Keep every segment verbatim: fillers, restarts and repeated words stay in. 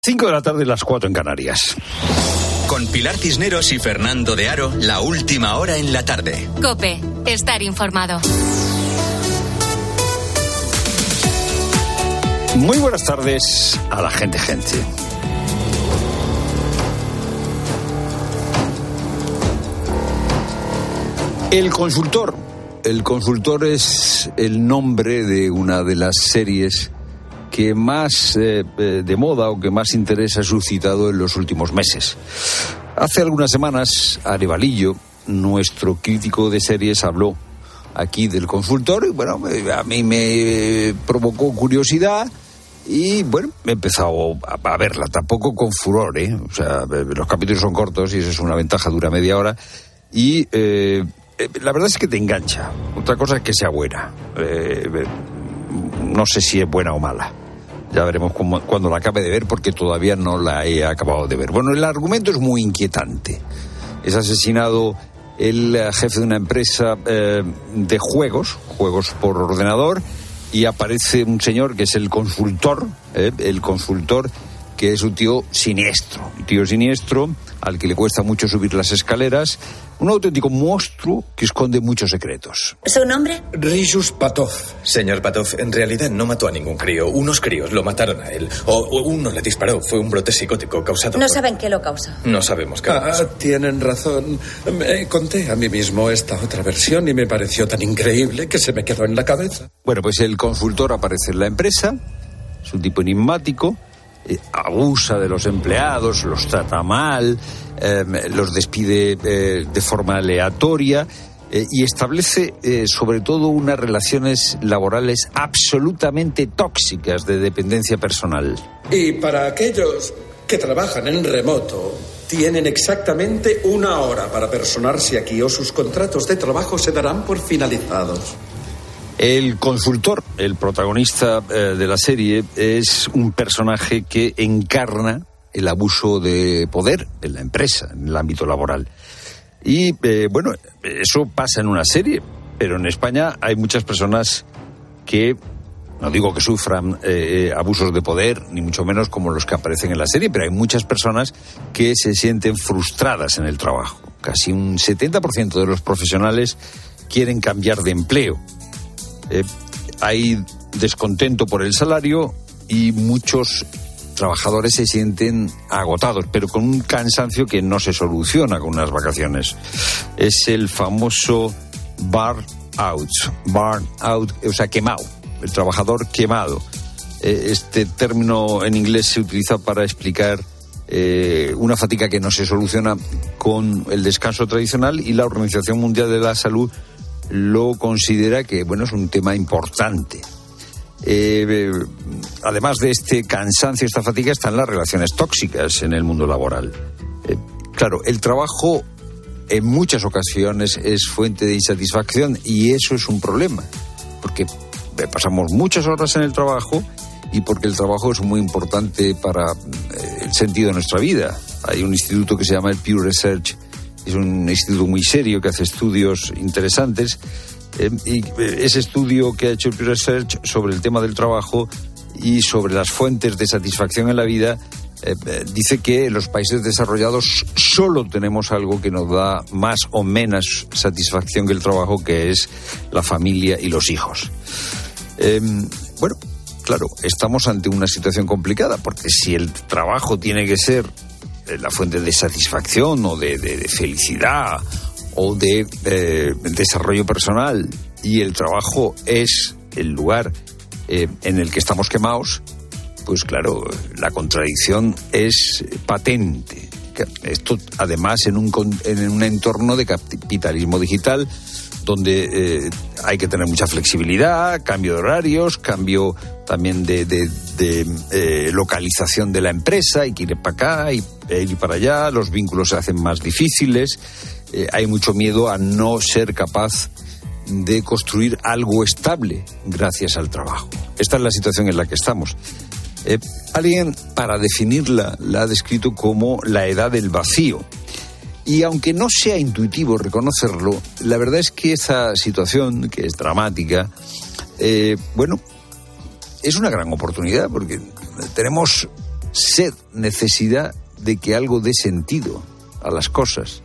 cinco de la tarde, las cuatro en Canarias. Con Pilar Cisneros y Fernando de Aro, la última hora en la tarde. COPE, estar informado. Muy buenas tardes a la gente, gente. El consultor. El consultor es el nombre de una de las series que más eh, de moda o que más interés ha suscitado en los últimos meses. Hace algunas semanas, Arevalillo, nuestro crítico de series, habló aquí del consultor y bueno, a mí me provocó curiosidad y bueno, he empezado a verla, tampoco con furor, ¿eh? O sea, los capítulos son cortos y eso es una ventaja, dura media hora y eh, la verdad es que te engancha. Otra cosa es que sea buena. Eh, no sé si es buena o mala. Ya veremos cómo, cuando la acabe de ver, porque todavía no la he acabado de ver. Bueno, el argumento es muy inquietante. Es asesinado el jefe de una empresa eh, de juegos, juegos por ordenador, y aparece un señor que es el consultor, eh, el consultor, que es un tío siniestro, un tío siniestro al que le cuesta mucho subir las escaleras, un auténtico monstruo que esconde muchos secretos. ¿Su nombre? Ryjus Patov. Señor Patov, en realidad no mató a ningún crío. Unos críos lo mataron a él. O, o uno le disparó. Fue un brote psicótico causado No por... saben qué lo causó. No sabemos qué lo Ah, causó. tienen razón. Me conté a mí mismo esta otra versión y me pareció tan increíble que se me quedó en la cabeza. Bueno, pues el consultor aparece en la empresa, es un tipo enigmático, eh, abusa de los empleados, los trata mal, eh, los despide eh, de forma aleatoria eh, y establece eh, sobre todo unas relaciones laborales absolutamente tóxicas de dependencia personal. Y para aquellos que trabajan en remoto, tienen exactamente una hora para personarse aquí o sus contratos de trabajo se darán por finalizados. El consultor, el protagonista eh, de la serie, es un personaje que encarna el abuso de poder en la empresa, en el ámbito laboral. Y, eh, bueno, eso pasa en una serie, pero en España hay muchas personas que, no digo que sufran eh, abusos de poder, ni mucho menos como los que aparecen en la serie, pero hay muchas personas que se sienten frustradas en el trabajo. Casi un setenta por ciento de los profesionales quieren cambiar de empleo. Eh, hay descontento por el salario y muchos trabajadores se sienten agotados, pero con un cansancio que no se soluciona con unas vacaciones. Es el famoso burn out, burn out, o sea, quemado, el trabajador quemado. Eh, este término en inglés se utiliza para explicar eh, una fatiga que no se soluciona con el descanso tradicional, y la Organización Mundial de la Salud lo considera que, bueno, es un tema importante. Eh, además de este cansancio, esta fatiga, están las relaciones tóxicas en el mundo laboral. Eh, claro, el trabajo en muchas ocasiones es fuente de insatisfacción y eso es un problema, porque pasamos muchas horas en el trabajo y porque el trabajo es muy importante para eh, el sentido de nuestra vida. Hay un instituto que se llama el Pew Research. Es un instituto muy serio que hace estudios interesantes eh, y ese estudio que ha hecho el Pew Research sobre el tema del trabajo y sobre las fuentes de satisfacción en la vida eh, dice que en los países desarrollados solo tenemos algo que nos da más o menos satisfacción que el trabajo, que es la familia y los hijos. Eh, bueno, claro, estamos ante una situación complicada, porque si el trabajo tiene que ser la fuente de satisfacción o de, de, de felicidad o de eh, desarrollo personal, y el trabajo es el lugar eh, en el que estamos quemados, pues claro, la contradicción es patente. Esto además en un, en un entorno de capitalismo digital donde eh, hay que tener mucha flexibilidad, cambio de horarios, cambio también de, de, de eh, localización de la empresa, hay que ir para acá y ir para allá, los vínculos se hacen más difíciles, eh, hay mucho miedo a no ser capaz de construir algo estable gracias al trabajo. Esta es la situación en la que estamos. Eh, alguien, para definirla, la ha descrito como la edad del vacío. Y aunque no sea intuitivo reconocerlo, la verdad es que esa situación, que es dramática, eh, bueno, es una gran oportunidad, porque tenemos sed, necesidad de que algo dé sentido a las cosas.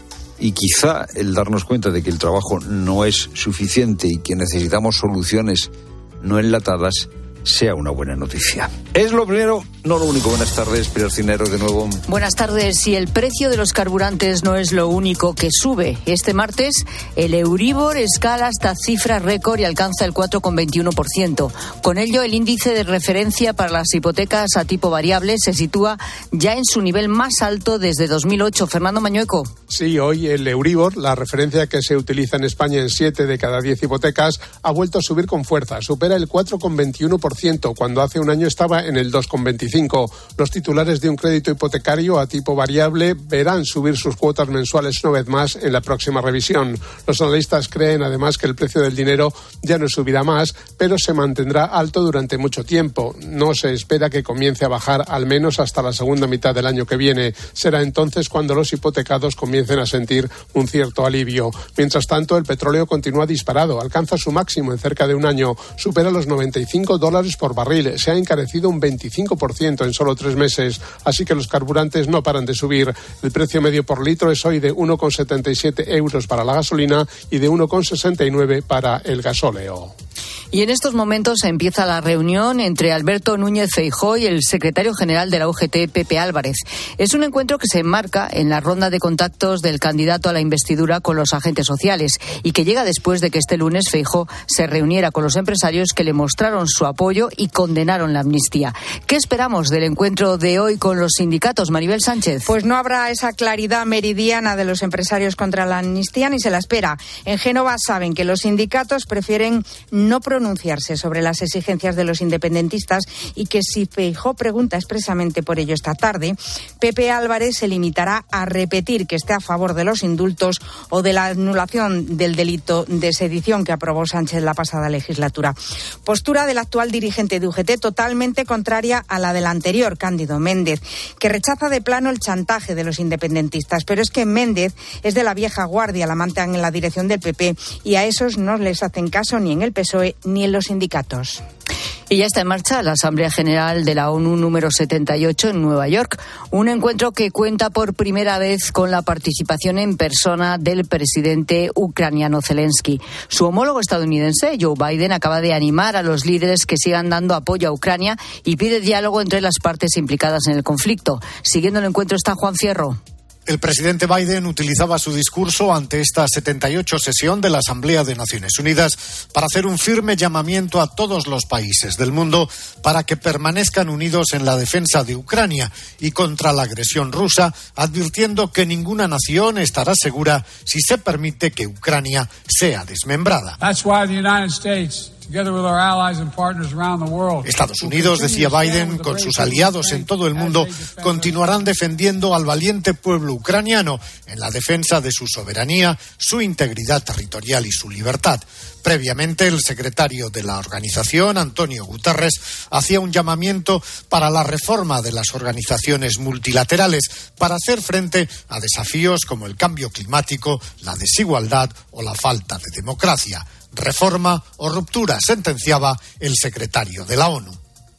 Y quizá el darnos cuenta de que el trabajo no es suficiente y que necesitamos soluciones no enlatadas sea una buena noticia. Es lo primero, no lo único. Buenas tardes, Pilar Cisneros, de nuevo. Buenas tardes. Y el precio de los carburantes no es lo único que sube. Este martes el Euribor escala hasta cifra récord y alcanza el cuatro coma veintiuno por ciento. Con ello, el índice de referencia para las hipotecas a tipo variable se sitúa ya en su nivel más alto desde dos mil ocho. Fernando Mañueco. Sí, hoy el Euribor, la referencia que se utiliza en España en siete de cada diez hipotecas, ha vuelto a subir con fuerza. Supera el cuatro coma veintiuno por ciento, cuando hace un año estaba en el dos coma veinticinco por ciento. Los titulares de un crédito hipotecario a tipo variable verán subir sus cuotas mensuales una vez más en la próxima revisión. Los analistas creen además que el precio del dinero ya no subirá más, pero se mantendrá alto durante mucho tiempo. No se espera que comience a bajar al menos hasta la segunda mitad del año que viene. Será entonces cuando los hipotecados comiencen a sentir un cierto alivio. Mientras tanto, el petróleo continúa disparado, alcanza su máximo en cerca de un año, supera los noventa y cinco dólares por barril, se ha encarecido un veinticinco por ciento en solo tres meses, así que los carburantes no paran de subir. El precio medio por litro es hoy de uno coma setenta y siete euros para la gasolina y de uno coma sesenta y nueve para el gasóleo. Y en estos momentos empieza la reunión entre Alberto Núñez Feijóo y el secretario general de la U G T, Pepe Álvarez. Es un encuentro que se enmarca en la ronda de contactos del candidato a la investidura con los agentes sociales y que llega después de que este lunes Feijóo se reuniera con los empresarios que le mostraron su apoyo y condenaron la amnistía. ¿Qué esperamos del encuentro de hoy con los sindicatos, Maribel Sánchez? Pues no habrá esa claridad meridiana de los empresarios contra la amnistía ni se la espera. En Génova saben que los sindicatos prefieren no pronunciarse sobre las exigencias de los independentistas y que si Feijóo pregunta expresamente por ello esta tarde, Pepe Álvarez se limitará a repetir que esté a favor de los indultos o de la anulación del delito de sedición que aprobó Sánchez la pasada legislatura. Postura del actual dirigente de U G T totalmente contraria a la del anterior, Cándido Méndez, que rechaza de plano el chantaje de los independentistas. Pero es que Méndez es de la vieja guardia, la mantan en la dirección del P P y a esos no les hacen caso ni en el P S O E ni en los sindicatos. Y ya está en marcha la Asamblea General de la ONU número setenta y ocho en Nueva York, un encuentro que cuenta por primera vez con la participación en persona del presidente ucraniano Zelensky. Su homólogo estadounidense, Joe Biden, acaba de animar a los líderes que sigan dando apoyo a Ucrania y pide diálogo entre las partes implicadas en el conflicto. Siguiendo el encuentro está Juan Fierro. El presidente Biden utilizaba su discurso ante esta setenta y ocho sesión de la Asamblea de Naciones Unidas para hacer un firme llamamiento a todos los países del mundo para que permanezcan unidos en la defensa de Ucrania y contra la agresión rusa, advirtiendo que ninguna nación estará segura si se permite que Ucrania sea desmembrada. That's why the United States, together with our allies and partners around the world, Estados Unidos, decía Biden, con sus aliados en todo el mundo, continuarán defendiendo al valiente pueblo ucraniano en la defensa de su soberanía, su integridad territorial y su libertad. Previamente, el secretario de la organización, Antonio Guterres, hacía un llamamiento para la reforma de las organizaciones multilaterales para hacer frente a desafíos como el cambio climático, la desigualdad o la falta de democracia. Reforma o ruptura, sentenciaba el secretario de la ONU.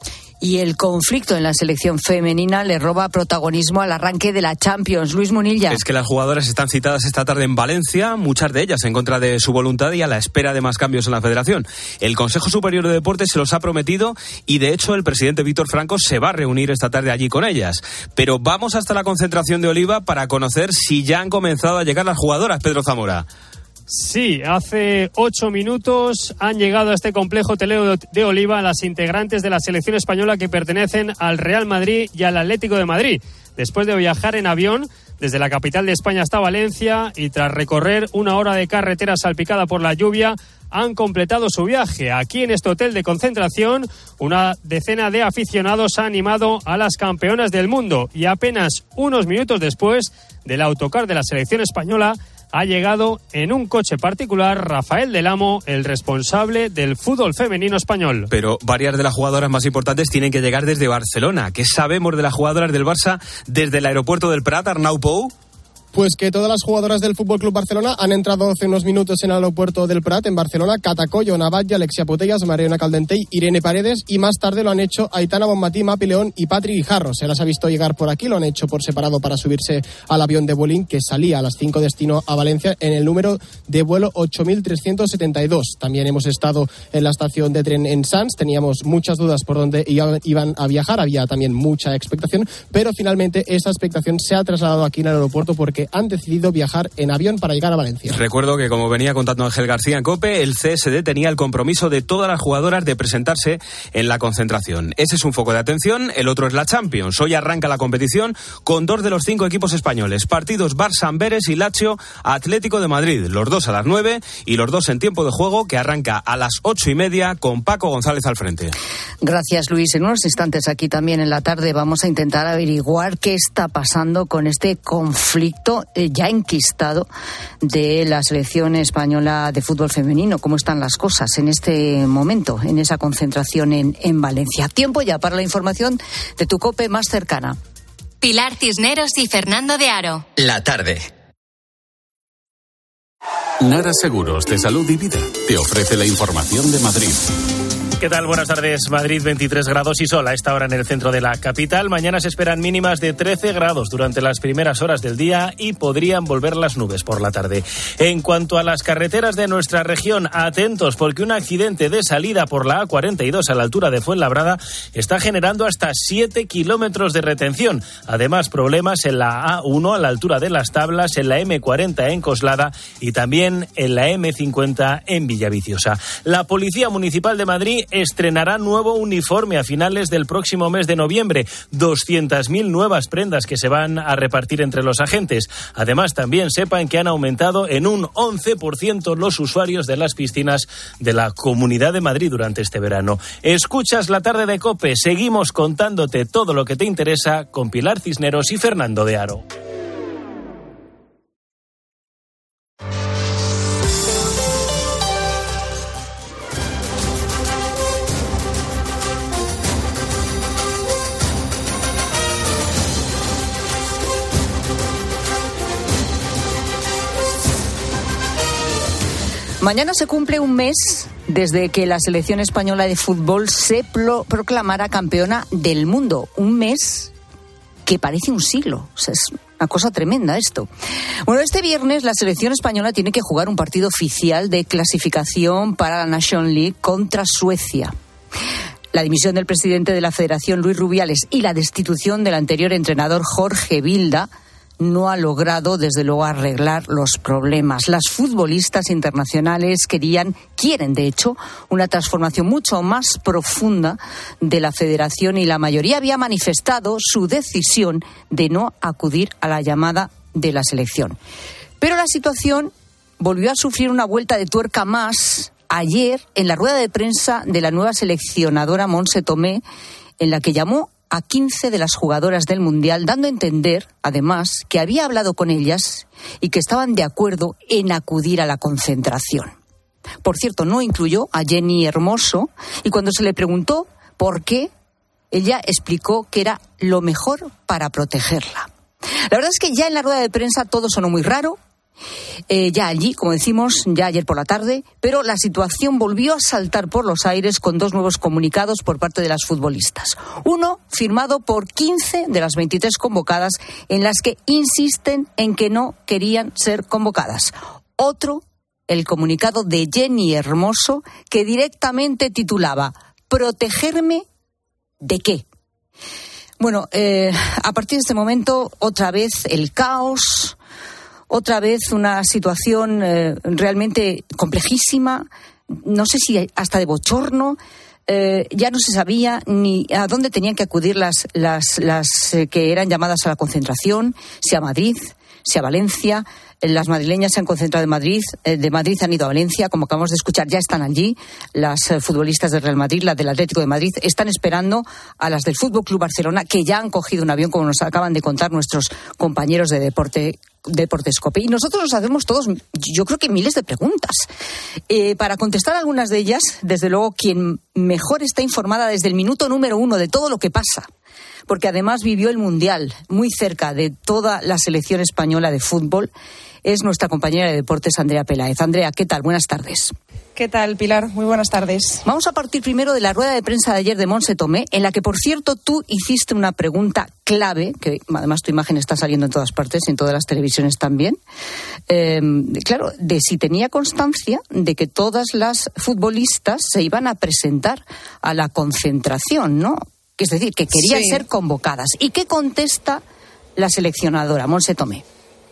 Y el conflicto en la selección femenina le roba protagonismo al arranque de la Champions. Luis Munilla. Es que las jugadoras están citadas esta tarde en Valencia, muchas de ellas en contra de su voluntad y a la espera de más cambios en la federación. El Consejo Superior de Deportes se los ha prometido y de hecho el presidente Víctor Franco se va a reunir esta tarde allí con ellas. Pero vamos hasta la concentración de Oliva para conocer si ya han comenzado a llegar las jugadoras, Pedro Zamora. Sí, hace ocho minutos han llegado a este complejo hotelero de Oliva las integrantes de la selección española que pertenecen al Real Madrid y al Atlético de Madrid. Después de viajar en avión desde la capital de España hasta Valencia y tras recorrer una hora de carretera salpicada por la lluvia, han completado su viaje. Aquí en este hotel de concentración, una decena de aficionados ha animado a las campeonas del mundo y apenas unos minutos después del autocar de la selección española ha llegado en un coche particular Rafael del Amo, el responsable del fútbol femenino español. Pero varias de las jugadoras más importantes tienen que llegar desde Barcelona. ¿Qué sabemos de las jugadoras del Barça desde el aeropuerto del Prat, Arnau Pou? Pues que todas las jugadoras del F C Barcelona han entrado hace unos minutos en el aeropuerto del Prat, en Barcelona. Cata Coll, Navatlla, Alexia Putellas, Mariona Caldentey, Irene Paredes, y más tarde lo han hecho Aitana Bonmatí, Mapi León y Patri Guijarro. Se las ha visto llegar por aquí, lo han hecho por separado para subirse al avión de Vueling, que salía a las cinco destino a Valencia en el número de vuelo ocho mil trescientos setenta y dos. También hemos estado en la estación de tren en Sants, teníamos muchas dudas por dónde iban a viajar, había también mucha expectación, pero finalmente esa expectación se ha trasladado aquí en el aeropuerto porque han decidido viajar en avión para llegar a Valencia. Recuerdo que, como venía contando Ángel García en COPE, el C S D tenía el compromiso de todas las jugadoras de presentarse en la concentración. Ese es un foco de atención, el otro es la Champions. Hoy arranca la competición con dos de los cinco equipos españoles. Partidos Barça, Amberes y Lazio, Atlético de Madrid. Los dos a las nueve y los dos en tiempo de juego, que arranca a las ocho y media con Paco González al frente. Gracias, Luis. En unos instantes aquí también en la tarde vamos a intentar averiguar qué está pasando con este conflicto eh, ya enquistado de la selección española de fútbol femenino. ¿Cómo están las cosas en este momento, en esa concentración en, en Valencia? Tiempo ya para la información de tu COPE más cercana. Pilar Cisneros y Fernando de Aro. La tarde. Nara Seguros de Salud y Vida te ofrece la información de Madrid. ¿Qué tal? Buenas tardes. Madrid, veintitrés grados y sol a esta hora en el centro de la capital. Mañana se esperan mínimas de trece grados durante las primeras horas del día y podrían volver las nubes por la tarde. En cuanto a las carreteras de nuestra región, atentos porque un accidente de salida por la A cuarenta y dos a la altura de Fuenlabrada está generando hasta siete kilómetros de retención. Además, problemas en la A uno a la altura de Las Tablas, en la eme cuarenta en Coslada y también en la eme cincuenta en Villaviciosa. La Policía Municipal de Madrid estrenará nuevo uniforme a finales del próximo mes de noviembre. doscientas mil nuevas prendas que se van a repartir entre los agentes. Además, también sepan que han aumentado en un once por ciento los usuarios de las piscinas de la Comunidad de Madrid durante este verano. Escuchas La Tarde de COPE. Seguimos contándote todo lo que te interesa con Pilar Cisneros y Fernando de Aro. Mañana se cumple un mes desde que la selección española de fútbol se pro- proclamara campeona del mundo. Un mes que parece un siglo. O sea, es una cosa tremenda esto. Bueno, este viernes la selección española tiene que jugar un partido oficial de clasificación para la Nations League contra Suecia. La dimisión del presidente de la Federación, Luis Rubiales, y la destitución del anterior entrenador, Jorge Vilda, no ha logrado, desde luego, arreglar los problemas. Las futbolistas internacionales querían, quieren, de hecho, una transformación mucho más profunda de la federación y la mayoría había manifestado su decisión de no acudir a la llamada de la selección. Pero la situación volvió a sufrir una vuelta de tuerca más ayer en la rueda de prensa de la nueva seleccionadora Montse Tomé, en la que llamó a quince de las jugadoras del Mundial, dando a entender, además, que había hablado con ellas y que estaban de acuerdo en acudir a la concentración. Por cierto, no incluyó a Jenny Hermoso y cuando se le preguntó por qué, ella explicó que era lo mejor para protegerla. La verdad es que ya en la rueda de prensa todo sonó muy raro. Eh, ya allí, como decimos, ya ayer por la tarde, pero la situación volvió a saltar por los aires con dos nuevos comunicados por parte de las futbolistas. Uno firmado por quince de las veintitrés convocadas, en las que insisten en que no querían ser convocadas. Otro, el comunicado de Jenny Hermoso, que directamente titulaba ¿protegerme de qué? Bueno, eh, a partir de este momento, otra vez el caos. Otra vez una situación eh, realmente complejísima, no sé si hasta de bochorno. Eh, ya no se sabía ni a dónde tenían que acudir las, las, las eh, que eran llamadas a la concentración, si a Madrid, si a Valencia. Las madrileñas se han concentrado en Madrid, eh, de Madrid han ido a Valencia, como acabamos de escuchar, ya están allí. Las eh, futbolistas del Real Madrid, las del Atlético de Madrid, están esperando a las del Fútbol Club Barcelona, que ya han cogido un avión, como nos acaban de contar nuestros compañeros de Deporte Deportes COPE. Y nosotros nos hacemos todos, yo creo que miles de preguntas. Eh, para contestar algunas de ellas, desde luego, quien mejor está informada desde el minuto número uno de todo lo que pasa, porque además vivió el Mundial muy cerca de toda la selección española de fútbol. Es nuestra compañera de deportes, Andrea Peláez. Andrea, ¿qué tal? Buenas tardes. ¿Qué tal, Pilar? Muy buenas tardes. Vamos a partir primero de la rueda de prensa de ayer de Montse Tomé, en la que, por cierto, tú hiciste una pregunta clave, que además tu imagen está saliendo en todas partes, en todas las televisiones también, eh, claro, de si tenía constancia de que todas las futbolistas se iban a presentar a la concentración, ¿no? Es decir, que querían sí. ser convocadas. ¿Y qué contesta la seleccionadora, Montse Tomé?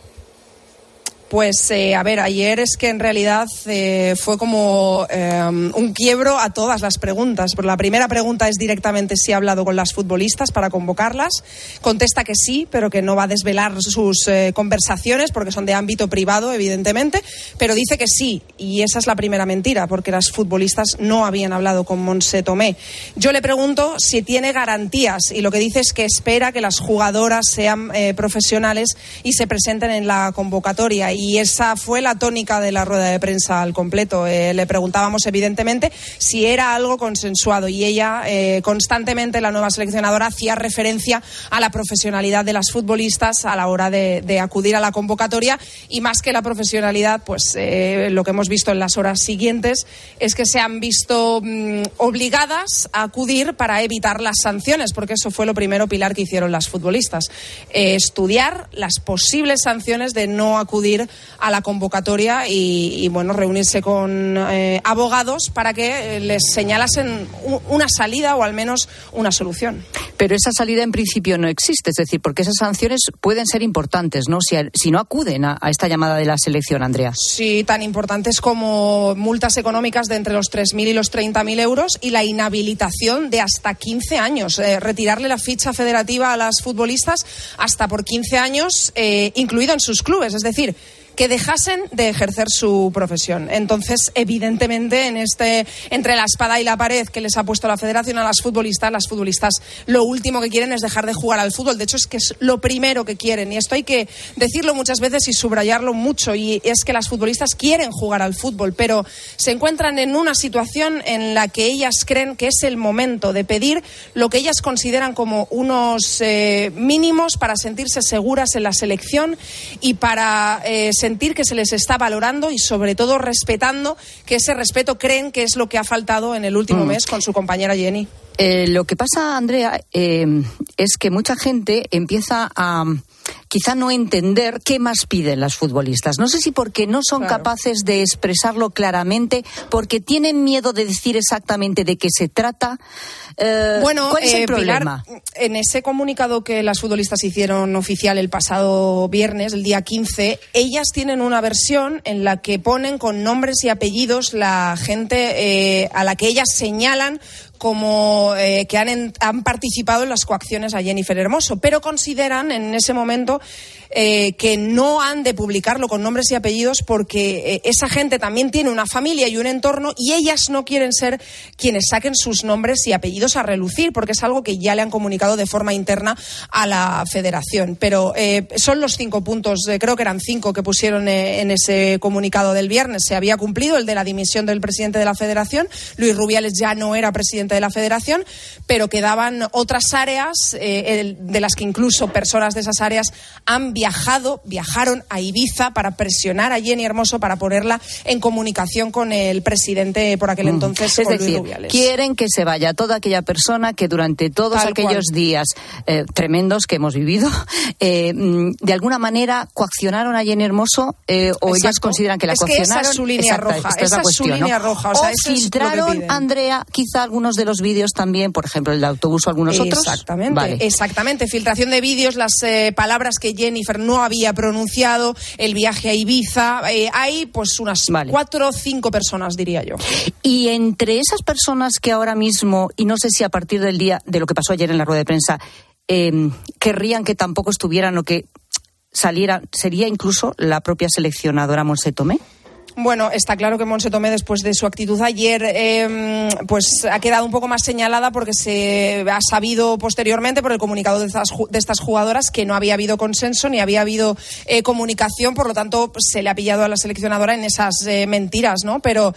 Pues, eh, a ver, ayer es que en realidad eh, fue como eh, un quiebro a todas las preguntas. Pero la primera pregunta es directamente si ha hablado con las futbolistas para convocarlas. Contesta que sí, pero que no va a desvelar sus eh, conversaciones porque son de ámbito privado, evidentemente. Pero dice que sí, y esa es la primera mentira, porque las futbolistas no habían hablado con Montse Tomé. Yo le pregunto si tiene garantías, y lo que dice es que espera que las jugadoras sean eh, profesionales y se presenten en la convocatoria. Y esa fue la tónica de la rueda de prensa al completo. Eh, le preguntábamos, evidentemente, si era algo consensuado, y ella, eh, constantemente, la nueva seleccionadora, hacía referencia a la profesionalidad de las futbolistas a la hora de, de acudir a la convocatoria, y más que la profesionalidad, pues eh, lo que hemos visto en las horas siguientes es que se han visto mmm, obligadas a acudir para evitar las sanciones, porque eso fue lo primero, Pilar, que hicieron las futbolistas. Eh, estudiar las posibles sanciones de no acudir a la convocatoria y, y bueno, reunirse con eh, abogados para que les señalasen una salida o al menos una solución. Pero esa salida en principio no existe, es decir, porque esas sanciones pueden ser importantes, ¿no? Si, si no acuden a, a esta llamada de la selección, Andrea. Sí, tan importantes como multas económicas de entre los tres mil y los treinta mil euros y la inhabilitación de hasta quince años. Eh, retirarle la ficha federativa a las futbolistas hasta por quince años, eh, incluido en sus clubes, es decir, que dejasen de ejercer su profesión. Entonces, evidentemente, en este entre la espada y la pared que les ha puesto la federación a las futbolistas, las futbolistas lo último que quieren es dejar de jugar al fútbol. De hecho, es que es lo primero que quieren, y esto hay que decirlo muchas veces y subrayarlo mucho, y es que las futbolistas quieren jugar al fútbol, pero se encuentran en una situación en la que ellas creen que es el momento de pedir lo que ellas consideran como unos eh, mínimos para sentirse seguras en la selección y para eh, sentir que se les está valorando y sobre todo respetando, que ese respeto creen que es lo que ha faltado en el último mm. mes con su compañera Jenny. Eh, lo que pasa, Andrea, eh, es que mucha gente empieza a quizá no entender qué más piden las futbolistas. No sé si porque no son claro. capaces de expresarlo claramente, porque tienen miedo de decir exactamente de qué se trata. Eh, bueno, ¿cuál es el eh, problema? Pilar, en ese comunicado que las futbolistas hicieron oficial el pasado viernes, el día quince, ellas tienen una versión en la que ponen con nombres y apellidos la gente eh, a la que ellas señalan como eh, que han, en, han participado en las coacciones a Jennifer Hermoso, pero consideran en ese momento eh, que no han de publicarlo con nombres y apellidos porque eh, esa gente también tiene una familia y un entorno, y ellas no quieren ser quienes saquen sus nombres y apellidos a relucir, porque es algo que ya le han comunicado de forma interna a la federación. Pero eh, son los cinco puntos, eh, creo que eran cinco que pusieron eh, en ese comunicado del viernes. Se había cumplido el de la dimisión del presidente de la federación. Luis Rubiales ya no era presidente de la federación, pero quedaban otras áreas eh, el, de las que incluso personas de esas áreas han viajado, viajaron a Ibiza para presionar a Jenny Hermoso para ponerla en comunicación con el presidente por aquel entonces, mm. con es decir, Luis Rubiales. Quieren que se vaya toda aquella persona que durante todos Tal aquellos cual. días eh, tremendos que hemos vivido, eh, de alguna manera coaccionaron a Jenny Hermoso, eh, o Exacto. ellas consideran que la es coaccionaron. Que esa es su línea Exacto, roja. esta es esa la es cuestión, su línea ¿no? roja. O, sea, o filtraron, Andrea, quizá algunos de los vídeos también, por ejemplo, el de autobús o algunos otros. Exactamente, vale. exactamente. Filtración de vídeos, las eh, palabras que Jennifer no había pronunciado, el viaje a Ibiza. Eh, hay pues unas vale. cuatro o cinco personas, diría yo. Y entre esas personas que ahora mismo, y no sé si a partir del día de lo que pasó ayer en la rueda de prensa, eh, querrían que tampoco estuvieran o que salieran, ¿sería incluso la propia seleccionadora Montse Tomé? Bueno, está claro que Montse Tomé, después de su actitud ayer, eh, pues ha quedado un poco más señalada porque se ha sabido posteriormente por el comunicado de estas, de estas jugadoras que no había habido consenso ni había habido eh, comunicación, por lo tanto se le ha pillado a la seleccionadora en esas eh, mentiras, ¿no? Pero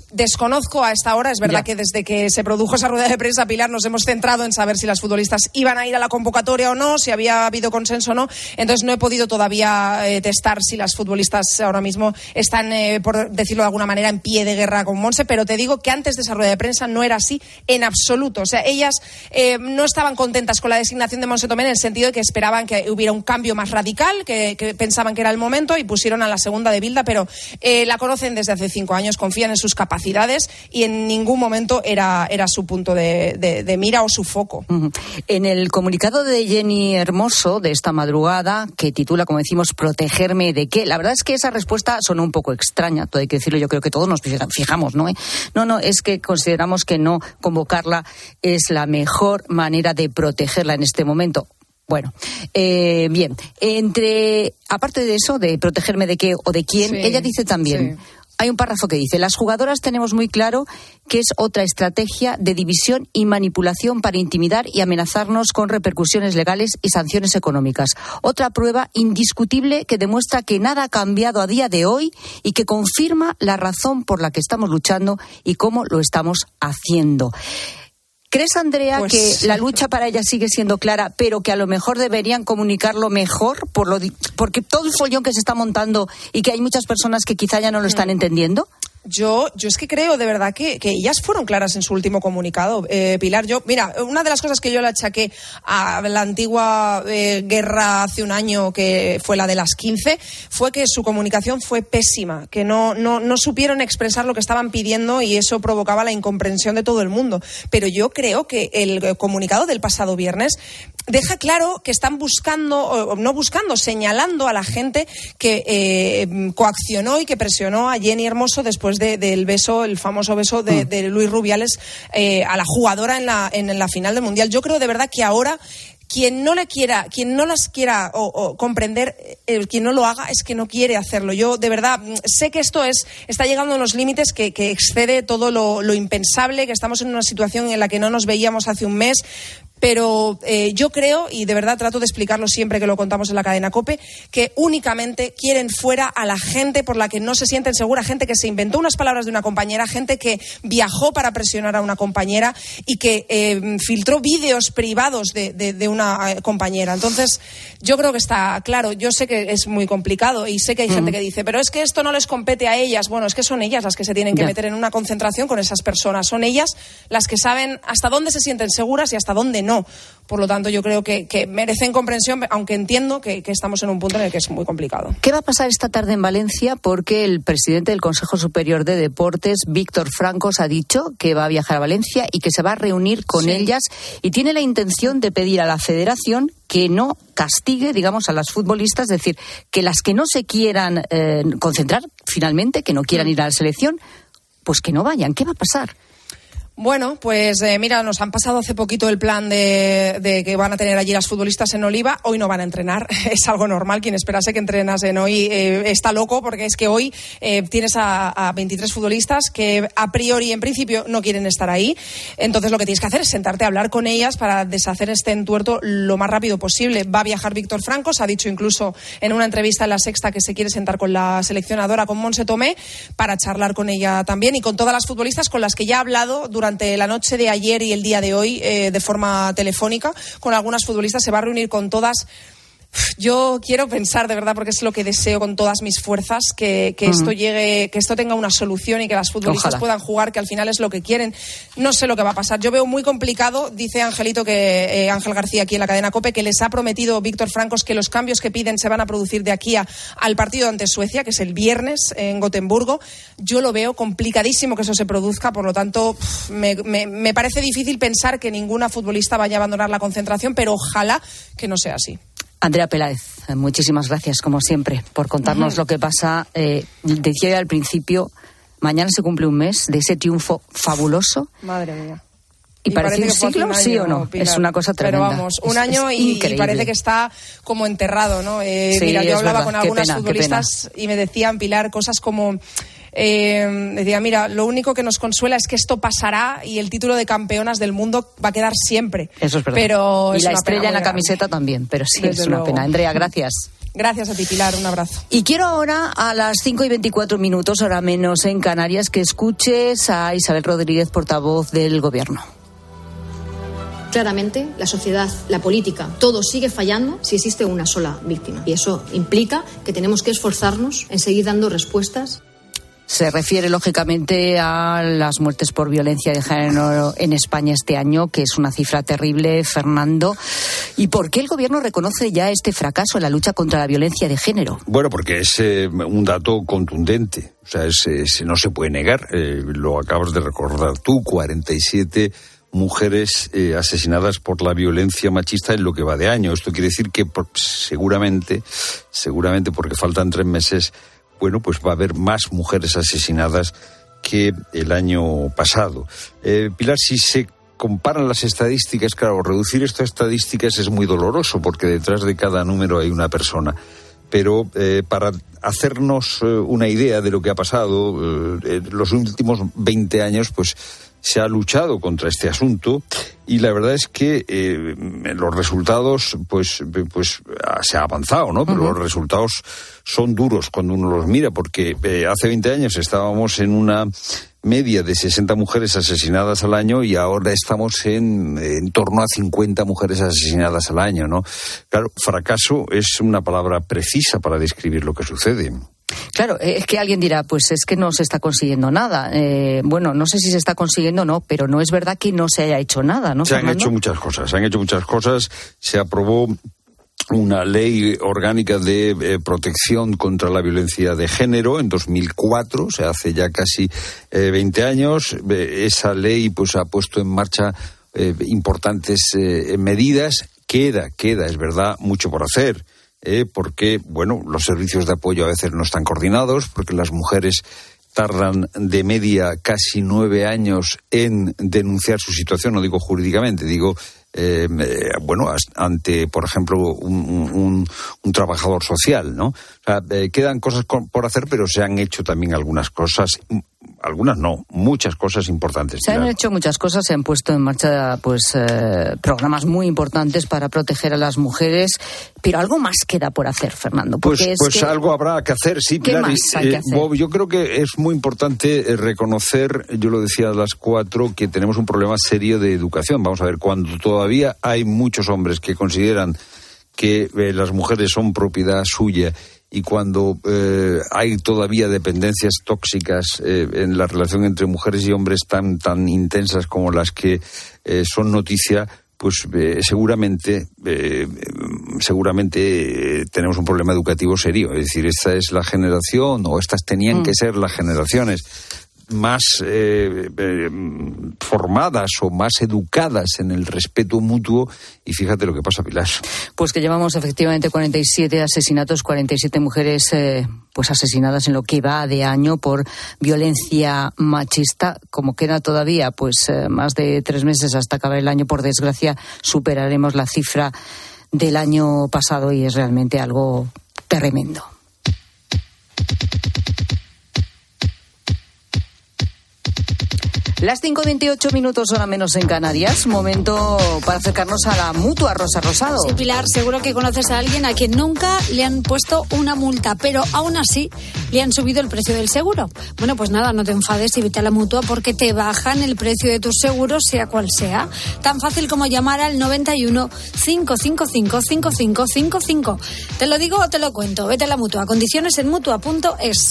Desconozco a esta hora, es verdad ya. que desde que se produjo esa rueda de prensa, Pilar, nos hemos centrado en saber si las futbolistas iban a ir a la convocatoria o no, si había habido consenso o no, entonces no he podido todavía eh, testar si las futbolistas ahora mismo están, eh, por decirlo de alguna manera, en pie de guerra con Monse, pero te digo que antes de esa rueda de prensa no era así en absoluto, o sea, ellas eh, no estaban contentas con la designación de Monse Tomé en el sentido de que esperaban que hubiera un cambio más radical, que, que pensaban que era el momento y pusieron a la segunda de Bilda, pero eh, la conocen desde hace cinco años, confían en sus capacidades y en ningún momento era, era su punto de, de, de mira o su foco. Uh-huh. En el comunicado de Jenny Hermoso de esta madrugada, que titula, como decimos, ¿protegerme de qué? La verdad es que esa respuesta sonó un poco extraña, todo hay que decirlo, yo creo que todos nos fijamos, ¿no? ¿Eh? No, no, es que consideramos que no convocarla es la mejor manera de protegerla en este momento. Bueno, eh, bien, entre, aparte de eso, de protegerme de qué o de quién, sí, ella dice también... Sí. Hay un párrafo que dice, las jugadoras tenemos muy claro que es otra estrategia de división y manipulación para intimidar y amenazarnos con repercusiones legales y sanciones económicas. Otra prueba indiscutible que demuestra que nada ha cambiado a día de hoy y que confirma la razón por la que estamos luchando y cómo lo estamos haciendo. ¿Crees, Andrea, pues... que la lucha para ella sigue siendo clara, pero que a lo mejor deberían comunicarlo mejor por lo, porque todo el follón que se está montando y que hay muchas personas que quizá ya no lo están entendiendo? Yo, yo es que creo de verdad que, que ellas fueron claras en su último comunicado, eh, Pilar. Yo, mira, una de las cosas que yo le achaqué a la antigua eh, guerra hace un año, que fue la de las quince, fue que su comunicación fue pésima, que no, no, no supieron expresar lo que estaban pidiendo y eso provocaba la incomprensión de todo el mundo. Pero yo creo que el comunicado del pasado viernes deja claro que están buscando, o no buscando, señalando a la gente que eh, coaccionó y que presionó a Jenny Hermoso después de, del beso, el famoso beso de, de Luis Rubiales eh, a la jugadora en la, en, en la final del Mundial. Yo creo de verdad que ahora quien no le quiera, quien no las quiera o, o comprender, eh, quien no lo haga es que no quiere hacerlo. Yo de verdad sé que esto es está llegando a los límites que, que excede todo lo, lo impensable, que estamos en una situación en la que no nos veíamos hace un mes. Pero eh, yo creo, y de verdad trato de explicarlo siempre que lo contamos en la cadena COPE, que únicamente quieren fuera a la gente por la que no se sienten segura, gente que se inventó unas palabras de una compañera, gente que viajó para presionar a una compañera y que eh, filtró vídeos privados de, de, de una eh, compañera. Entonces, yo creo que está claro. Yo sé que es muy complicado y sé que hay mm. gente que dice, pero es que esto no les compete a ellas. Bueno, es que son ellas las que se tienen que yeah. meter en una concentración con esas personas. Son ellas las que saben hasta dónde se sienten seguras y hasta dónde no. No. Por lo tanto, yo creo que, que merecen comprensión, aunque entiendo que, que estamos en un punto en el que es muy complicado. ¿Qué va a pasar esta tarde en Valencia? Porque el presidente del Consejo Superior de Deportes, Víctor Francos, ha dicho que va a viajar a Valencia y que se va a reunir con sí. ellas y tiene la intención de pedir a la Federación que no castigue, digamos, a las futbolistas, es decir, que las que no se quieran eh, concentrar finalmente, que no quieran ir a la selección, pues que no vayan. ¿Qué va a pasar? Bueno, pues eh, mira, nos han pasado hace poquito el plan de, de que van a tener allí las futbolistas en Oliva. Hoy no van a entrenar, es algo normal. Quien esperase que entrenasen hoy eh, está loco, porque es que hoy eh, tienes a, a veintitrés futbolistas que a priori, en principio, no quieren estar ahí. Entonces lo que tienes que hacer es sentarte a hablar con ellas para deshacer este entuerto lo más rápido posible. Va a viajar Víctor Francos, ha dicho incluso en una entrevista en La Sexta que se quiere sentar con la seleccionadora, con Monse Tomé, para charlar con ella también y con todas las futbolistas con las que ya ha hablado durante Durante la noche de ayer y el día de hoy eh, de forma telefónica con algunas futbolistas. Se va a reunir con todas. Yo quiero pensar, de verdad, porque es lo que deseo con todas mis fuerzas, que, que uh-huh. esto llegue, que esto tenga una solución y que las futbolistas Ojalá. puedan jugar, que al final es lo que quieren. No sé lo que va a pasar. Yo veo muy complicado, dice Angelito, que eh, Ángel García aquí en la cadena COPE, que les ha prometido Víctor Francos que los cambios que piden se van a producir de aquí a, al partido ante Suecia, que es el viernes en Gotemburgo. Yo lo veo complicadísimo que eso se produzca, por lo tanto, pff, me, me, me parece difícil pensar que ninguna futbolista vaya a abandonar la concentración, pero ojalá que no sea así. Andrea Peláez, muchísimas gracias, como siempre, por contarnos uh-huh. lo que pasa. Eh, decía yo al principio, mañana se cumple un mes de ese triunfo fabuloso. Madre mía. ¿Y, y parece un siglo, un año, sí o no? Pilar. Es una cosa tremenda. Pero vamos, un es, año es y, y parece que está como enterrado, ¿no? Eh, sí, mira, yo hablaba verdad. con algunas pena, futbolistas y me decían, Pilar, cosas como... Eh, decía, mira, lo único que nos consuela es que esto pasará y el título de campeonas del mundo va a quedar siempre. Eso es verdad. Pero y es la una estrella pena en la grande. camiseta también, pero sí, Desde es una luego. pena. Andrea, gracias. Gracias a ti, Pilar. Un abrazo. Y quiero ahora, a las cinco y veinticuatro minutos, ahora menos en Canarias, que escuches a Isabel Rodríguez, portavoz del Gobierno. Claramente, la sociedad, la política, todo sigue fallando si existe una sola víctima. Y eso implica que tenemos que esforzarnos en seguir dando respuestas. Se refiere, lógicamente, a las muertes por violencia de género en España este año, que es una cifra terrible, Fernando. ¿Y por qué el Gobierno reconoce ya este fracaso en la lucha contra la violencia de género? Bueno, porque es eh, un dato contundente. O sea, es, es, no se puede negar. Eh, lo acabas de recordar tú, cuarenta y siete mujeres eh, asesinadas por la violencia machista en lo que va de año. Esto quiere decir que por, seguramente, seguramente porque faltan tres meses, bueno, pues va a haber más mujeres asesinadas que el año pasado. Eh, Pilar, si se comparan las estadísticas, claro, reducir estas estadísticas es muy doloroso porque detrás de cada número hay una persona. Pero eh, para hacernos eh, una idea de lo que ha pasado, eh, en los últimos veinte años, pues se ha luchado contra este asunto y la verdad es que eh, los resultados, pues, pues se ha avanzado, ¿no? Pero uh-huh. los resultados son duros cuando uno los mira, porque eh, hace veinte años estábamos en una media de sesenta mujeres asesinadas al año y ahora estamos en, en torno a cincuenta mujeres asesinadas al año, ¿no? Claro, fracaso es una palabra precisa para describir lo que sucede. Claro, es que alguien dirá, pues es que no se está consiguiendo nada. Eh, bueno, no sé si se está consiguiendo o no, pero no es verdad que no se haya hecho nada, ¿no, Se Fernando? han hecho muchas cosas, se han hecho muchas cosas. Se aprobó una ley orgánica de eh, protección contra la violencia de género en dos mil cuatro, o sea, hace ya casi eh, veinte años. Eh, esa ley pues ha puesto en marcha eh, importantes eh, medidas. Queda, queda, es verdad, mucho por hacer. Eh, porque, bueno, los servicios de apoyo a veces no están coordinados, porque las mujeres tardan de media casi nueve años en denunciar su situación, no digo jurídicamente, digo, eh, eh, bueno, ante, por ejemplo, un, un, un trabajador social, ¿no? O sea, eh, quedan cosas con, por hacer, pero se han hecho también algunas cosas, algunas no, muchas cosas importantes. Se han claro. hecho muchas cosas, se han puesto en marcha pues eh, programas muy importantes para proteger a las mujeres, pero algo más queda por hacer, Fernando. Pues, es pues que... algo habrá que hacer, sí, ¿Qué Pilar. más hay que Eh, hacer? Bob, yo creo que es muy importante eh, reconocer, yo lo decía a las cuatro, que tenemos un problema serio de educación. Vamos a ver, cuando todavía hay muchos hombres que consideran que eh, las mujeres son propiedad suya y cuando eh, hay todavía dependencias tóxicas eh, en la relación entre mujeres y hombres tan, tan intensas como las que eh, son noticia, pues eh, seguramente eh, seguramente eh, tenemos un problema educativo serio. Es decir, esta es la generación, o estas tenían mm. que ser las generaciones más eh, eh, formadas o más educadas en el respeto mutuo, y fíjate lo que pasa, Pilar. Pues que llevamos efectivamente cuarenta y siete asesinatos, cuarenta y siete mujeres eh, pues asesinadas en lo que va de año por violencia machista. Como queda todavía pues eh, más de tres meses hasta acabar el año, por desgracia superaremos la cifra del año pasado y es realmente algo tremendo. Las cinco y veintiocho minutos, hora menos en Canarias. Momento para acercarnos a la Mutua, Rosa Rosado. Sí, Pilar, seguro que conoces a alguien a quien nunca le han puesto una multa, pero aún así le han subido el precio del seguro. Bueno, pues nada, no te enfades y vete a la Mutua porque te bajan el precio de tus seguros, sea cual sea. Tan fácil como llamar al noventa y uno, cinco cinco cinco, cinco cinco cinco cinco. Te lo digo o te lo cuento. Vete a la Mutua. Condiciones en mutua punto es.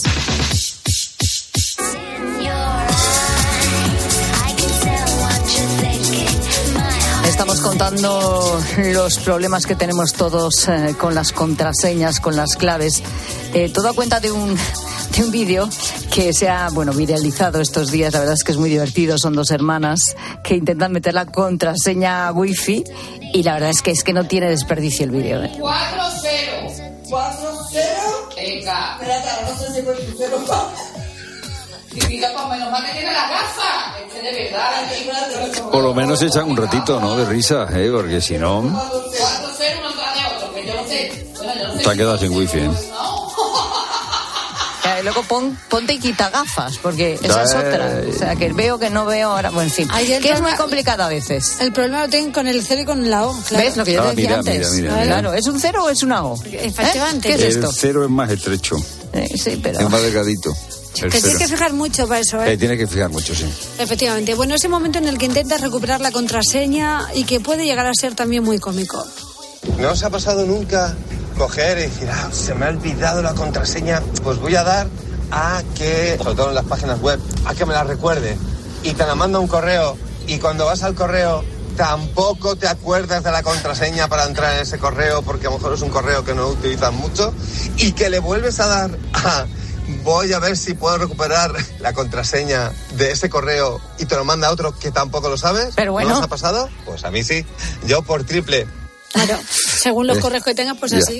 Estamos contando los problemas que tenemos todos eh, con las contraseñas, con las claves. Eh, todo a cuenta de un, de un vídeo que se ha, bueno, viralizado estos días. La verdad es que es muy divertido. Son dos hermanas que intentan meter la contraseña wifi y la verdad es que es que no tiene desperdicio el vídeo. ¿eh? cuatro cero. cuatro cero. Venga. Espérate, no sé si por tu cero. Chiquita, pues menos mal que tiene las gafas. Es que de verdad. Por lo menos echan un ratito, ¿no? De risa, ¿eh? Porque si no... cuatro cero no trae otro, que yo no sé. Bueno, yo no sé. Te ha quedado sin wifi, ¿eh? Eh, sea, y luego pon, ponte y quita gafas, porque esa es otra. O sea, que veo que no veo ahora. Bueno, en fin. Que es muy complicado a veces. El problema lo tienen con el cero y con la O. Claro. ¿Ves lo que yo te Ah, decía mira, antes? mira, mira, Claro, ¿es un cero o es una O? Efectivamente. ¿Eh? ¿Qué es El esto? cero es más estrecho. Eh, sí, pero... Es más delgadito. El Te tienes cero. que fijar mucho para eso, ¿eh? Eh, tienes que fijar mucho, sí. Efectivamente. Bueno, ese momento en el que intentas recuperar la contraseña y que puede llegar a ser también muy cómico. ¿No os ha pasado nunca coger y decir, ah, se me ha olvidado la contraseña? Pues voy a dar a que, sobre todo en las páginas web, a que me la recuerde. Y te la manda un correo y cuando vas al correo tampoco te acuerdas de la contraseña para entrar en ese correo porque a lo mejor es un correo que no utilizas mucho y que le vuelves a dar a... Voy a ver si puedo recuperar la contraseña de ese correo y te lo manda otro que tampoco lo sabes. Pero bueno. ¿No os ha pasado? Pues a mí sí. Yo por triple. Claro, según los Eh, correos que tengas, pues ya. así.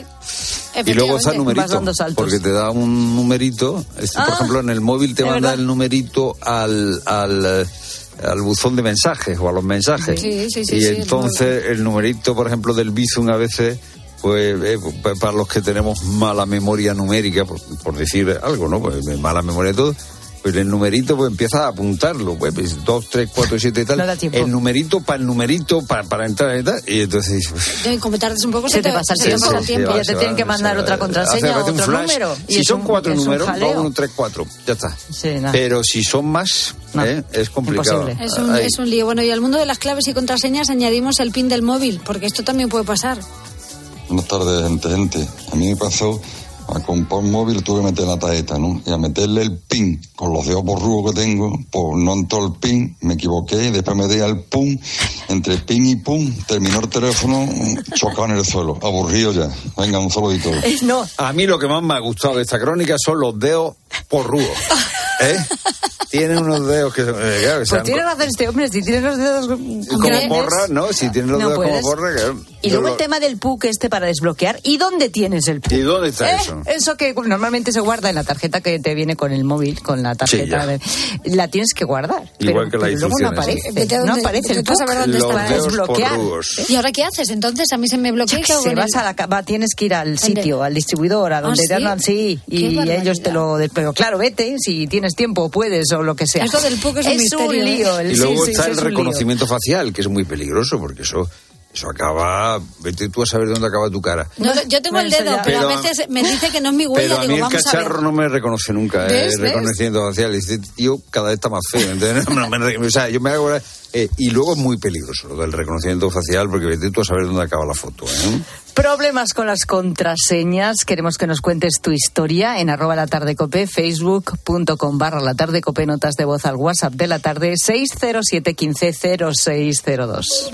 Y luego está el Efectivamente. numerito, porque te da un numerito. Este, Ah, por ejemplo, en el móvil te ¿de manda verdad? el numerito al, al, eh, al buzón de mensajes o a los mensajes. Sí, sí, sí, y sí, entonces el numerito, por ejemplo, del Bizum a veces, pues eh, pues, para los que tenemos mala memoria numérica, por, por decir algo, ¿no? Pues mala memoria de todo. Pues el numerito, pues empieza a apuntarlo, pues dos, tres, cuatro, siete y tal. No da tiempo. El numerito para el numerito, para, para entrar y tal. Y entonces... Y como tardes un poco, Se te pasa el se te tiempo. pasa el Sí, tiempo. sí, Ya te se tienen va, que mandar se va. otra contraseña Hace o otro un flash. número. Y Si es son un- cuatro es un números, jaleo. dos, uno, tres, cuatro, ya está. Sí, nada. Pero si son más, No, ¿eh? Es complicado. imposible. Es un, Ahí. es un lío. Bueno, y al mundo de las claves y contraseñas añadimos el pin del móvil, porque esto también puede pasar. Buenas tardes, gente, gente. A mí me pasó, a comprar un móvil tuve que meter la tarjeta, ¿no? Y a meterle el pin, con los dedos borrugos que tengo, pues no entró el pin, me equivoqué, y después me di al pum, entre pin y pum, terminó el teléfono chocado en el suelo, aburrido ya. Venga, un saludito. No. A mí lo que más me ha gustado de esta crónica son los dedos porrudos. ¿Eh? Tienen unos dedos que... Eh, claro, que Pues sean tiene razón este hombre, si tienes los dedos como grandes, porra, ¿no? Si tienen los no dedos puedes. como porra... Claro. Y Yo luego lo- el tema del P U C este para desbloquear. ¿Y dónde tienes el P U C? ¿Y dónde está ¿Eh? eso? Eso que normalmente se guarda en la tarjeta que te viene con el móvil, con la tarjeta. Sí, de- la tienes que guardar. Igual pero, que las pero luego no instrucciones, aparece. Vete a No donde- aparece el vete a P U C saber dónde Los está. para dedos desbloquear. porrudos. ¿Y ahora qué haces? Entonces a mí se me bloquea y Yo ¿qué hago qué sé, con vas él? a la, ca- va, tienes que ir al sitio, al distribuidor, a donde ¿sí? te dan, sí, Qué y barbaridad. ellos te lo... de- Pero claro, vete, si tienes tiempo, puedes, o lo que sea. Esto del P U C es un misterio, un lío. ¿eh? el- Y sí, luego sí, está sí, el es un lío. reconocimiento facial, que es muy peligroso, porque eso... Eso acaba... Vete tú a saber dónde acaba tu cara. No, yo tengo el Eso dedo, ya- pero, Pero a a- veces me dice que no es mi huella. Pero a mí Digo, el vamos a ver. cacharro no me reconoce nunca, ¿Ves? el ¿Ves? reconocimiento facial. Este tío cada vez está más feo. ¿Entendés? No me re- o sea, yo me hago... eh, y luego es muy peligroso lo del reconocimiento facial, porque vete tú a saber dónde acaba la foto. ¿eh? Problemas con las contraseñas. Queremos que nos cuentes tu historia en arroba la tarde cope, facebook.com barra la tarde cope, notas de voz al WhatsApp de la tarde seis cero siete uno cinco cero seis cero dos.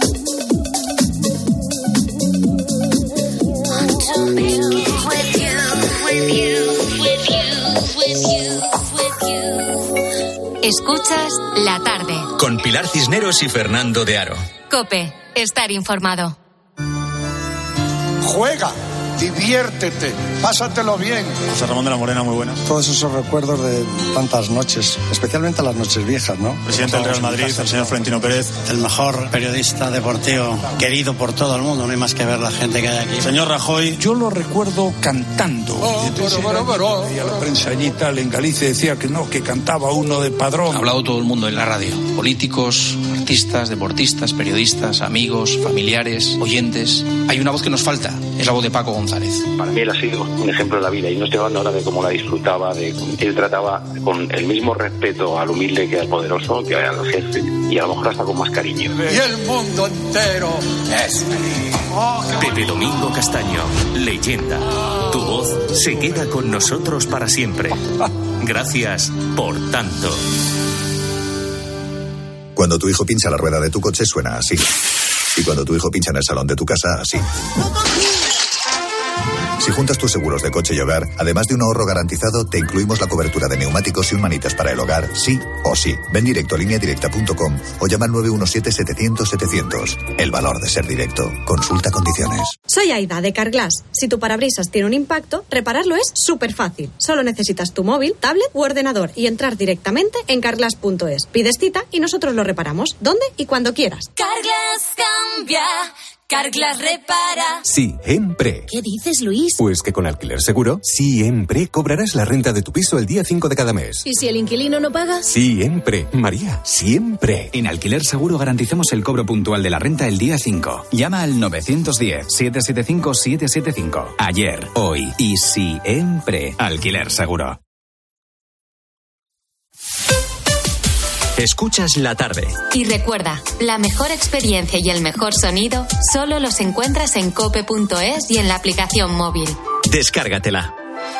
Escuchas La Tarde. Con Pilar Cisneros y Fernando de Aro. Cope, estar informado. Juega, diviértete, pásatelo bien. José Ramón de la Morena, muy buena. Todos esos recuerdos de tantas noches, especialmente las noches viejas, ¿no? Presidente del Real Madrid, el señor Florentino Pérez. El mejor periodista deportivo querido por todo el mundo, no hay más que ver la gente que hay aquí. Señor Rajoy. Yo lo recuerdo cantando. Oh, Entonces, pero, pero, pero, y a la prensa allí tal, en Galicia decía que no, que cantaba uno de Padrón. Ha hablado todo el mundo en la radio. Políticos, artistas, deportistas, periodistas, amigos, familiares, oyentes. Hay una voz que nos falta, es la voz de Paco González. Para mí él ha sido un ejemplo de la vida y no estoy hablando ahora de cómo la disfrutaba, de él trataba con el mismo respeto al humilde que al poderoso, que al jefe, y a lo mejor hasta con más cariño. Y el mundo entero es feliz. Oh, Pepe Domingo Castaño, leyenda. Tu voz se queda con nosotros para siempre. Gracias por tanto. Cuando tu hijo pincha la rueda de tu coche suena así. Y cuando tu hijo pincha en el salón de tu casa, así. Si juntas tus seguros de coche y hogar, además de un ahorro garantizado, te incluimos la cobertura de neumáticos y un manitas para el hogar, sí o sí. Ven directo a línea directa punto com o llama al nueve uno siete, setecientos, setecientos. El valor de ser directo. Consulta condiciones. Soy Aida, de Carglass. Si tu parabrisas tiene un impacto, repararlo es súper fácil. Solo necesitas tu móvil, tablet u ordenador y entrar directamente en carglass punto es. Pides cita y nosotros lo reparamos, donde y cuando quieras. Carglass cambia, Carglass repara. Siempre. ¿Qué dices, Luis? Pues que con Alquiler Seguro, siempre cobrarás la renta de tu piso el día cinco de cada mes. ¿Y si el inquilino no paga? Siempre. María, siempre. En Alquiler Seguro garantizamos el cobro puntual de la renta el día cinco. Llama al nueve uno cero, siete siete cinco, siete siete cinco. Ayer, hoy y siempre. Alquiler Seguro. Escuchas la tarde. Y recuerda, la mejor experiencia y el mejor sonido solo los encuentras en cope punto es y en la aplicación móvil. Descárgatela.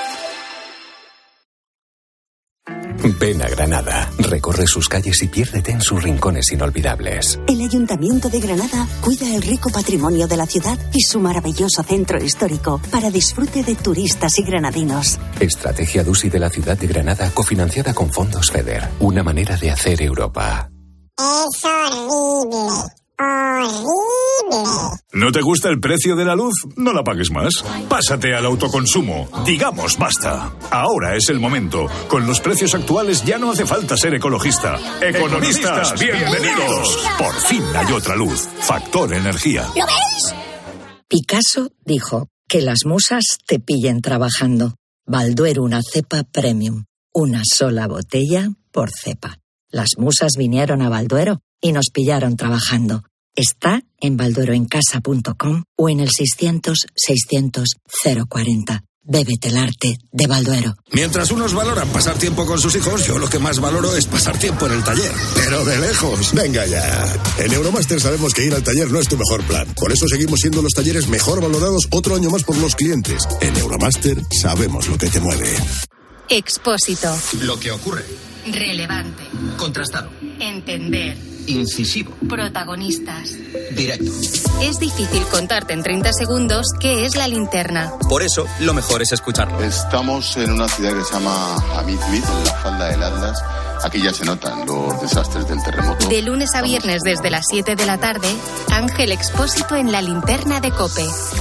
Ven a Granada, recorre sus calles y piérdete en sus rincones inolvidables. El Ayuntamiento de Granada cuida el rico patrimonio de la ciudad y su maravilloso centro histórico para disfrute de turistas y granadinos. Estrategia D U S I de la ciudad de Granada cofinanciada con fondos FEDER. Una manera de hacer Europa. Es horrible. Horrible. ¿No te gusta el precio de la luz? No la pagues más. Pásate al autoconsumo. Digamos basta. Ahora es el momento. Con los precios actuales ya no hace falta ser ecologista. Economistas, bienvenidos. Por fin hay otra luz. Factor Energía. ¿Lo veis? Picasso dijo que las musas te pillen trabajando. Balduero, una cepa premium. Una sola botella por cepa. Las musas vinieron a Balduero y nos pillaron trabajando. Está en baldueroencasa punto com o en el seiscientos, seiscientos, cero cuarenta. Bébete el arte de Balduero. Mientras unos valoran pasar tiempo con sus hijos, yo lo que más valoro es pasar tiempo en el taller. Pero de lejos. Venga ya. En Euromaster sabemos que ir al taller no es tu mejor plan. Por eso seguimos siendo los talleres mejor valorados otro año más por los clientes. En Euromaster sabemos lo que te mueve. Expósito. Lo que ocurre. Relevante. Contrastado. Entender. Incisivo. Protagonistas. Directo. Es difícil contarte en treinta segundos qué es la linterna. Por eso, lo mejor es escucharlo. Estamos en una ciudad que se llama Amizmiz, en la falda del Atlas. Aquí ya se notan los desastres del terremoto. De lunes a viernes desde las siete de la tarde, Ángel Expósito en la linterna de COPE.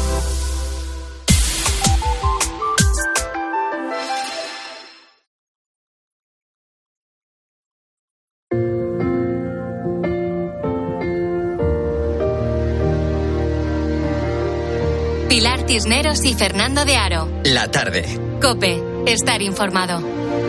Pilar Cisneros y Fernando de Aro. La tarde. COPE. Estar informado.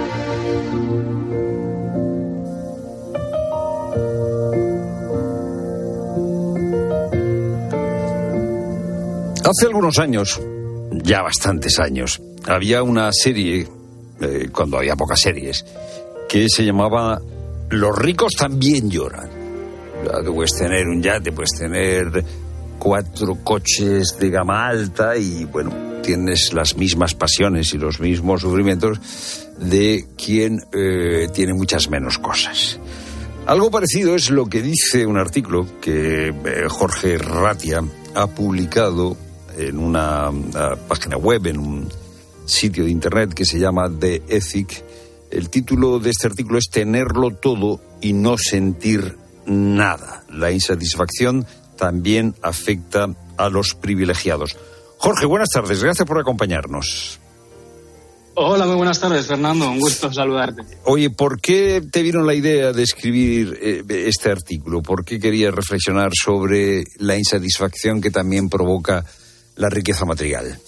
Hace algunos años, ya bastantes años, había una serie, eh, cuando había pocas series, que se llamaba Los ricos también lloran. Ya te puedes tener un yate, puedes tener cuatro coches de gama alta y, bueno, tienes las mismas pasiones y los mismos sufrimientos de quien eh, tiene muchas menos cosas. Algo parecido es lo que dice un artículo que eh, Jorge Ratia ha publicado en una, una página web, en un sitio de internet que se llama The Ethic. El título de este artículo es Tenerlo todo y no sentir nada. La insatisfacción también afecta a los privilegiados. Jorge, buenas tardes, gracias por acompañarnos. Hola, muy buenas tardes, Fernando, un gusto saludarte. Oye, ¿por qué te vino la idea de escribir eh, este artículo? ¿Por qué querías reflexionar sobre la insatisfacción que también provoca la riqueza material?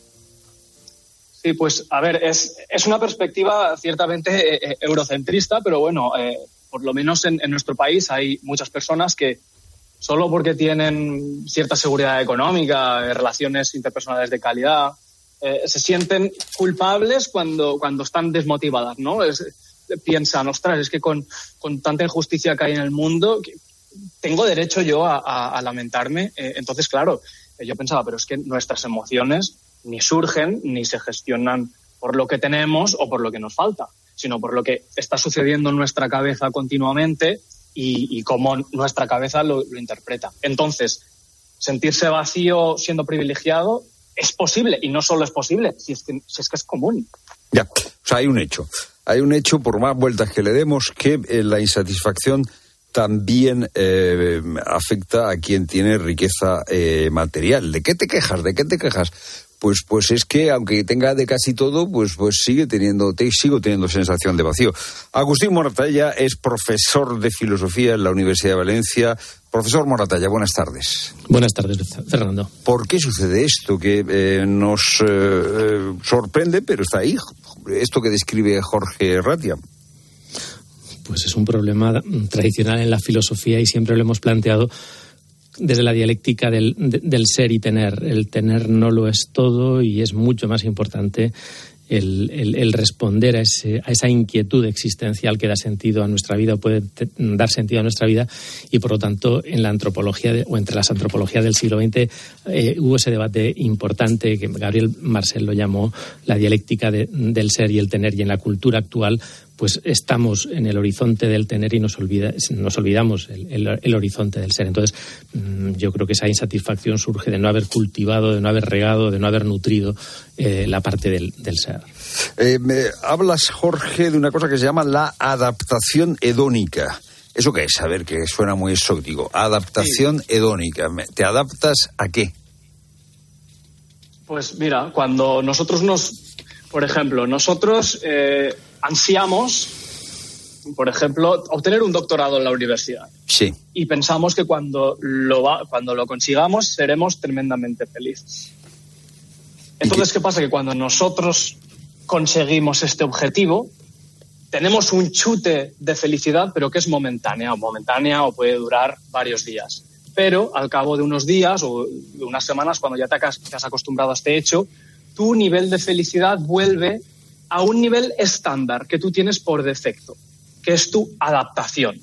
Sí, pues, a ver, es, es una perspectiva ciertamente eh, eurocentrista, pero bueno, eh, por lo menos en, en nuestro país hay muchas personas que solo porque tienen cierta seguridad económica, relaciones interpersonales de calidad, eh, se sienten culpables cuando, cuando están desmotivadas, ¿no? Es, piensan, ostras, es que con, con tanta injusticia que hay en el mundo, tengo derecho yo a, a, a lamentarme. Eh, entonces, claro, eh, yo pensaba, pero es que nuestras emociones ni surgen ni se gestionan por lo que tenemos o por lo que nos falta, sino por lo que está sucediendo en nuestra cabeza continuamente y, y cómo nuestra cabeza lo, lo interpreta. Entonces, sentirse vacío siendo privilegiado es posible, y no solo es posible, si es que, si es, que es común. Ya, o sea, hay un hecho. Hay un hecho, por más vueltas que le demos, que eh, la insatisfacción también eh, afecta a quien tiene riqueza eh, material. ¿De qué te quejas? ¿De qué te quejas? pues, pues es que aunque tenga de casi todo, pues, pues sigue teniendo, te, sigo teniendo sensación de vacío. Agustín Moratalla es profesor de filosofía en la Universidad de Valencia. Profesor Moratalla, buenas tardes. Buenas tardes, Fernando. ¿Por qué sucede esto que eh, nos eh, sorprende, pero está ahí? Esto que describe Jorge Ratia. Pues es un problema tradicional en la filosofía y siempre lo hemos planteado desde la dialéctica del, de, del ser y tener. El tener no lo es todo y es mucho más importante el, el, el responder a, ese, a esa inquietud existencial que da sentido a nuestra vida o puede te, dar sentido a nuestra vida, y por lo tanto en la antropología de, o entre las antropologías del siglo veinte eh, hubo ese debate importante que Gabriel Marcel lo llamó la dialéctica de, del ser y el tener, y en la cultura actual pues estamos en el horizonte del tener y nos, olvida, nos olvidamos el, el, el horizonte del ser. Entonces, yo creo que esa insatisfacción surge de no haber cultivado, de no haber regado, de no haber nutrido eh, la parte del, del ser. Eh, me hablas, Jorge, de una cosa que se llama la adaptación hedónica. ¿Eso qué es? A ver, que suena muy exótico. Adaptación sí. hedónica. ¿Te adaptas a qué? Pues mira, cuando nosotros nos... Por ejemplo, nosotros eh, ansiamos, por ejemplo, obtener un doctorado en la universidad. Sí. Y pensamos que cuando lo, va, cuando lo consigamos seremos tremendamente felices. Entonces, ¿qué? ¿qué pasa? Que cuando nosotros conseguimos este objetivo, tenemos un chute de felicidad, pero que es momentánea, o momentánea o puede durar varios días. Pero al cabo de unos días o de unas semanas, cuando ya te has, te has acostumbrado a este hecho, tu nivel de felicidad vuelve a un nivel estándar que tú tienes por defecto, que es tu adaptación.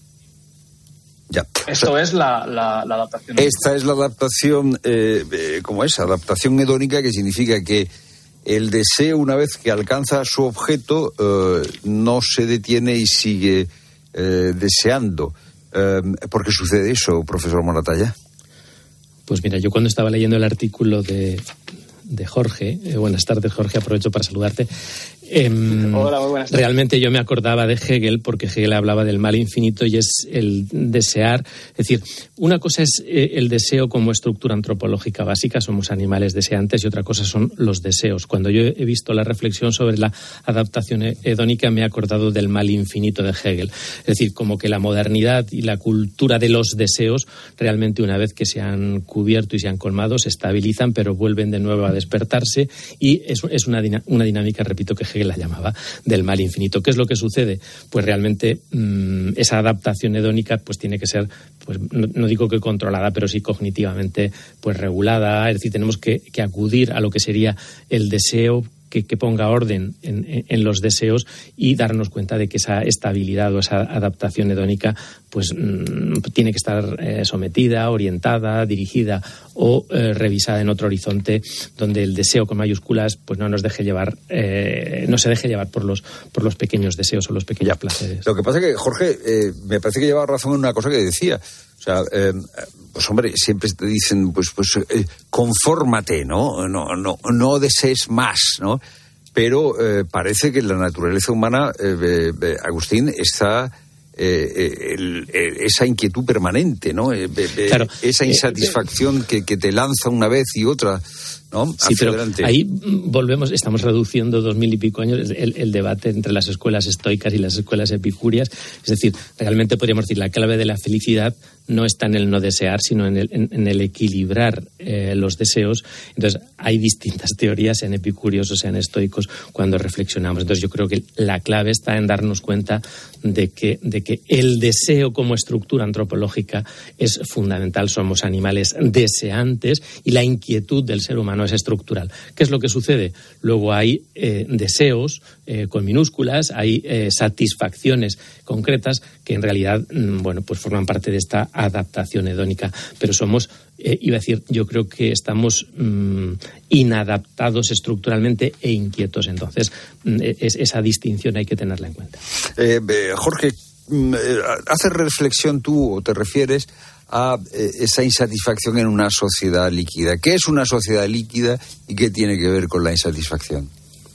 Ya. Esto o sea, es la, la, la adaptación. Esta es la adaptación, eh, eh, ¿cómo es? Adaptación hedónica, que significa que el deseo, una vez que alcanza su objeto, eh, no se detiene y sigue eh, deseando. Eh, ¿Por qué sucede eso, profesor Moratalla? Pues mira, yo cuando estaba leyendo el artículo de... de Jorge, eh, buenas tardes Jorge, aprovecho para saludarte. Eh, Hola, muy buenas tardes. Realmente yo me acordaba de Hegel, porque Hegel hablaba del mal infinito y es el desear. Es decir, una cosa es eh, el deseo como estructura antropológica básica, somos animales deseantes, y otra cosa son los deseos. Cuando yo he visto la reflexión sobre la adaptación hedónica, me he acordado del mal infinito de Hegel. Es decir, como que la modernidad y la cultura de los deseos, realmente una vez que se han cubierto y se han colmado, se estabilizan, pero vuelven de nuevo a despertarse, y es, es una, una dinámica, repito, que Hegel la llamaba del mal infinito. ¿Qué es lo que sucede? Pues realmente mmm, esa adaptación hedónica pues tiene que ser, pues no, no digo que controlada, pero sí cognitivamente pues regulada. Es decir, tenemos que, que acudir a lo que sería el deseo, que, que ponga orden en, en, en los deseos, y darnos cuenta de que esa estabilidad o esa adaptación hedónica pues mmm, tiene que estar eh, sometida, orientada, dirigida o eh, revisada en otro horizonte donde el deseo con mayúsculas pues no nos deje llevar, eh, no se deje llevar por los por los pequeños deseos o los pequeños ya. placeres. Lo que pasa es que, Jorge, eh, me parece que lleva razón en una cosa que decía. O sea, eh, pues hombre, siempre te dicen, pues, pues eh, confórmate, ¿no? No, no, no desees más, ¿no? Pero eh, parece que en la naturaleza humana, eh, eh, Agustín, está eh, el, el, esa inquietud permanente, ¿no? Eh, eh, claro, esa insatisfacción eh, que, que te lanza una vez y otra, ¿no? Sí, hacia pero adelante. Ahí volvemos, estamos reduciendo dos mil y pico años el, el debate entre las escuelas estoicas y las escuelas epicúreas. Es decir, realmente podríamos decir la clave de la felicidad no está en el no desear, sino en el, en, en el equilibrar eh, los deseos. Entonces, hay distintas teorías, en epicúreos o sean estoicos, cuando reflexionamos. Entonces, yo creo que la clave está en darnos cuenta de que, de que el deseo como estructura antropológica es fundamental. Somos animales deseantes y la inquietud del ser humano es estructural. ¿Qué es lo que sucede? Luego hay eh, deseos eh, con minúsculas, hay eh, satisfacciones concretas que en realidad, mm, bueno, pues forman parte de esta adaptación hedónica, pero somos, eh, iba a decir, yo creo que estamos mmm, inadaptados estructuralmente e inquietos. Entonces, mm, es, esa distinción hay que tenerla en cuenta. Eh, eh, Jorge, ¿haces reflexión tú o te refieres a eh, esa insatisfacción en una sociedad líquida? ¿Qué es una sociedad líquida y qué tiene que ver con la insatisfacción?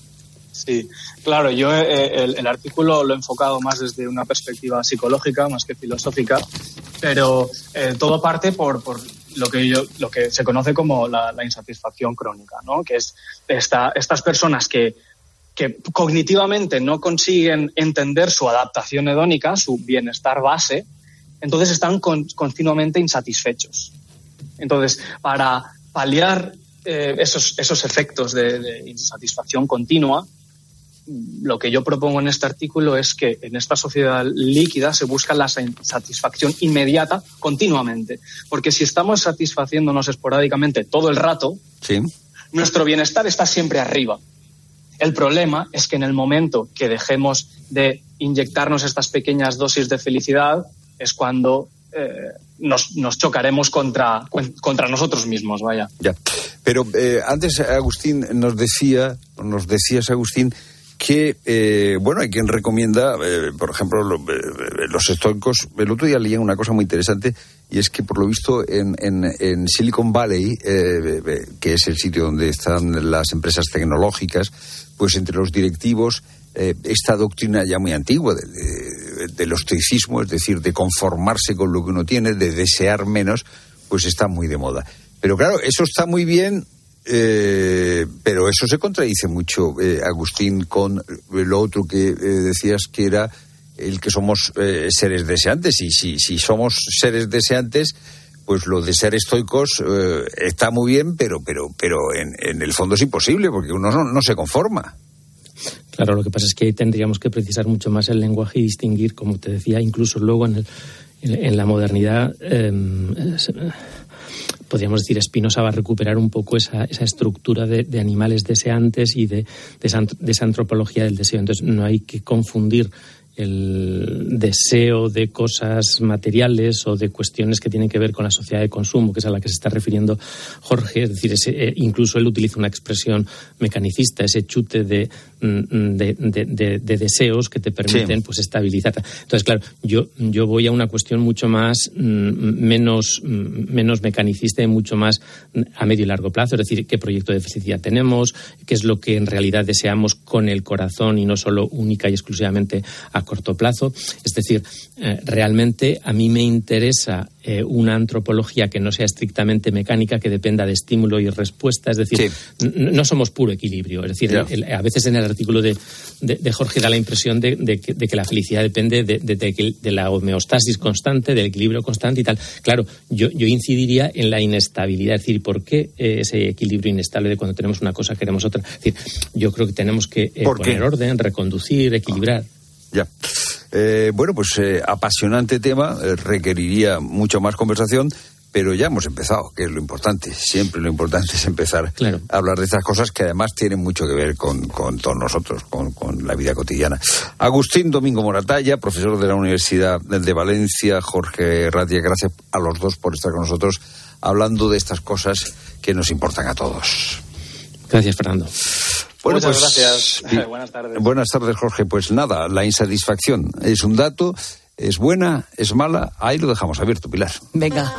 Sí, claro, yo eh, el, el artículo lo he enfocado más desde una perspectiva psicológica, más que filosófica, pero eh, todo parte por, por lo que yo, lo que se conoce como la, la insatisfacción crónica, ¿no? Que es esta, estas personas que, que cognitivamente no consiguen entender su adaptación hedónica, su bienestar base, entonces están con, continuamente insatisfechos. Entonces, para paliar eh, esos, esos efectos de, de insatisfacción continua, lo que yo propongo en este artículo es que en esta sociedad líquida se busca la satisfacción inmediata continuamente. Porque si estamos satisfaciéndonos esporádicamente todo el rato, sí, nuestro bienestar está siempre arriba. El problema es que en el momento que dejemos de inyectarnos estas pequeñas dosis de felicidad es cuando eh, nos, nos chocaremos contra, contra nosotros mismos, vaya. Ya. Pero eh, antes Agustín nos decía, nos decías, Agustín, que, eh, bueno, hay quien recomienda, eh, por ejemplo, lo, eh, los estoicos. El otro día leía una cosa muy interesante, y es que, por lo visto, en, en, en Silicon Valley, eh, que es el sitio donde están las empresas tecnológicas, pues entre los directivos, eh, esta doctrina ya muy antigua de, de, del estoicismo, es decir, de conformarse con lo que uno tiene, de desear menos, pues está muy de moda. Pero claro, eso está muy bien. Eh, pero eso se contradice mucho, eh, Agustín, con lo otro que eh, decías, que era el que somos eh, seres deseantes. Y si, si somos seres deseantes, pues lo de ser estoicos eh, está muy bien, pero pero pero en, en el fondo es imposible, porque uno no, no se conforma. Claro, lo que pasa es que ahí tendríamos que precisar mucho más el lenguaje y distinguir, como te decía, incluso luego en, el, en, en la modernidad. Eh, Podríamos decir, Spinoza va a recuperar un poco esa, esa estructura de, de animales deseantes y de, de, esa, de esa antropología del deseo. Entonces, no hay que confundir el deseo de cosas materiales o de cuestiones que tienen que ver con la sociedad de consumo, que es a la que se está refiriendo Jorge. Es decir, ese, eh, incluso él utiliza una expresión mecanicista, ese chute de, de, de, de, de deseos que te permiten, sí, pues estabilizar. Entonces, claro, yo, yo voy a una cuestión mucho más, menos, menos mecanicista y mucho más a medio y largo plazo. Es decir, qué proyecto de felicidad tenemos, qué es lo que en realidad deseamos con el corazón y no solo única y exclusivamente a corto plazo. Es decir, eh, realmente a mí me interesa eh, una antropología que no sea estrictamente mecánica, que dependa de estímulo y respuesta. Es decir, sí, n- no somos puro equilibrio. Es decir, el, el, a veces en el artículo de, de, de Jorge da la impresión de, de, que, de que la felicidad depende de, de, de, de la homeostasis constante, del equilibrio constante y tal. Claro, yo, yo incidiría en la inestabilidad. Es decir, ¿por qué eh, ese equilibrio inestable de cuando tenemos una cosa queremos otra? Es decir, yo creo que tenemos que eh, poner orden, reconducir, equilibrar. Ya. Eh, bueno, pues eh, apasionante tema, eh, requeriría mucho más conversación, pero ya hemos empezado, que es lo importante. Siempre lo importante es empezar, claro, a hablar de estas cosas que además tienen mucho que ver con, con todos nosotros, con, con la vida cotidiana. Agustín Domingo Moratalla, profesor de la Universidad de Valencia, Jorge Ratia, gracias a los dos por estar con nosotros hablando de estas cosas que nos importan a todos. Gracias, Fernando. Bueno, muchas pues, gracias. Sí. Buenas tardes. Buenas tardes, Jorge. Pues nada, la insatisfacción es un dato, es buena, es mala, ahí lo dejamos abierto, Pilar. Venga.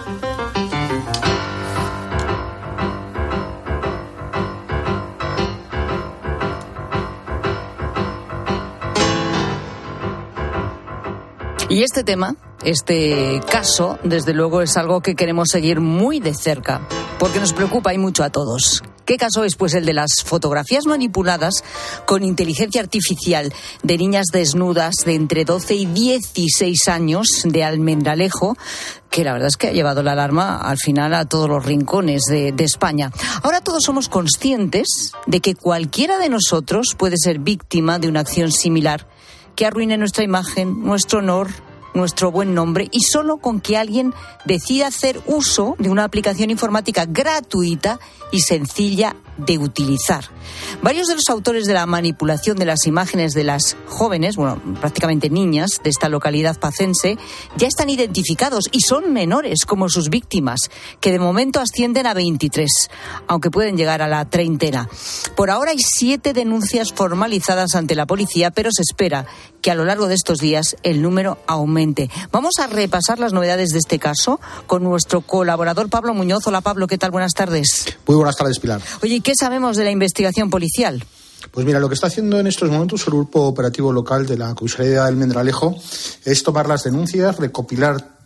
Y este tema, este caso, desde luego es algo que queremos seguir muy de cerca, porque nos preocupa y mucho a todos. ¿Qué caso es? Pues el de las fotografías manipuladas con inteligencia artificial de niñas desnudas de entre doce y dieciséis años de Almendralejo, que la verdad es que ha llevado la alarma al final a todos los rincones de, de España. Ahora todos somos conscientes de que cualquiera de nosotros puede ser víctima de una acción similar que arruine nuestra imagen, nuestro honor, nuestro buen nombre, y solo con que alguien decida hacer uso de una aplicación informática gratuita y sencilla de utilizar. Varios de los autores de la manipulación de las imágenes de las jóvenes, bueno, prácticamente niñas de esta localidad pacense, ya están identificados y son menores como sus víctimas, que de momento ascienden a veintitrés, aunque pueden llegar a la treintena. Por ahora hay siete denuncias formalizadas ante la policía, pero se espera que a lo largo de estos días el número aumente. Vamos a repasar las novedades de este caso con nuestro colaborador Pablo Muñoz. Hola, Pablo, ¿qué tal? Buenas tardes. Muy buenas tardes, Pilar. Oye, ¿qué sabemos de la investigación policial? Pues mira, lo que está haciendo en estos momentos el grupo operativo local de la comisaría de Almendralejo es tomar las denuncias, recopilar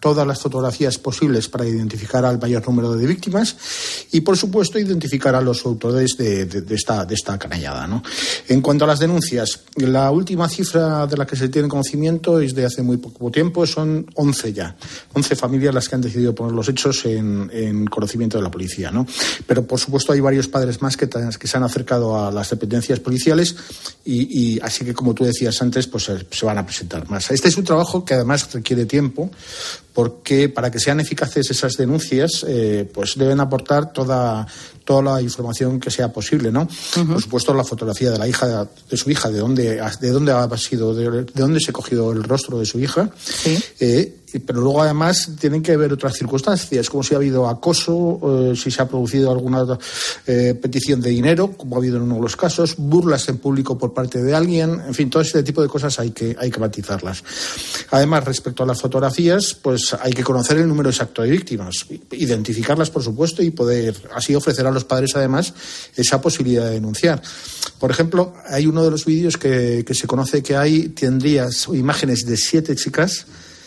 todas las fotografías posibles para identificar al mayor número de víctimas y, por supuesto, identificar a los autores de, de, de, esta, de esta canallada, ¿no? En cuanto a las denuncias, la última cifra de la que se tiene conocimiento es de hace muy poco tiempo, son once ya, once familias las que han decidido poner los hechos en, en conocimiento de la policía, ¿no? Pero, por supuesto, hay varios padres más que, que se han acercado a las dependencias policiales y, y así que, como tú decías antes, pues se, se van a presentar más. Este es un trabajo que además requiere tiempo, porque para que sean eficaces esas denuncias, eh, pues deben aportar toda, toda la información que sea posible, ¿no? Uh-huh. Por supuesto, la fotografía de la hija, de su hija, de dónde, de dónde ha sido, de, de dónde se ha cogido el rostro de su hija, sí. eh, pero luego además tienen que haber otras circunstancias, como si ha habido acoso, eh, si se ha producido alguna eh, petición de dinero, como ha habido en uno de los casos, burlas en público por parte de alguien, en fin, todo este tipo de cosas hay que, hay que matizarlas. Además, respecto a las fotografías, pues hay que conocer el número exacto de víctimas, identificarlas, por supuesto, y poder así ofrecer a los padres, además, esa posibilidad de denunciar. Por ejemplo, hay uno de los vídeos que, que se conoce que hay, tendrías imágenes de siete chicas,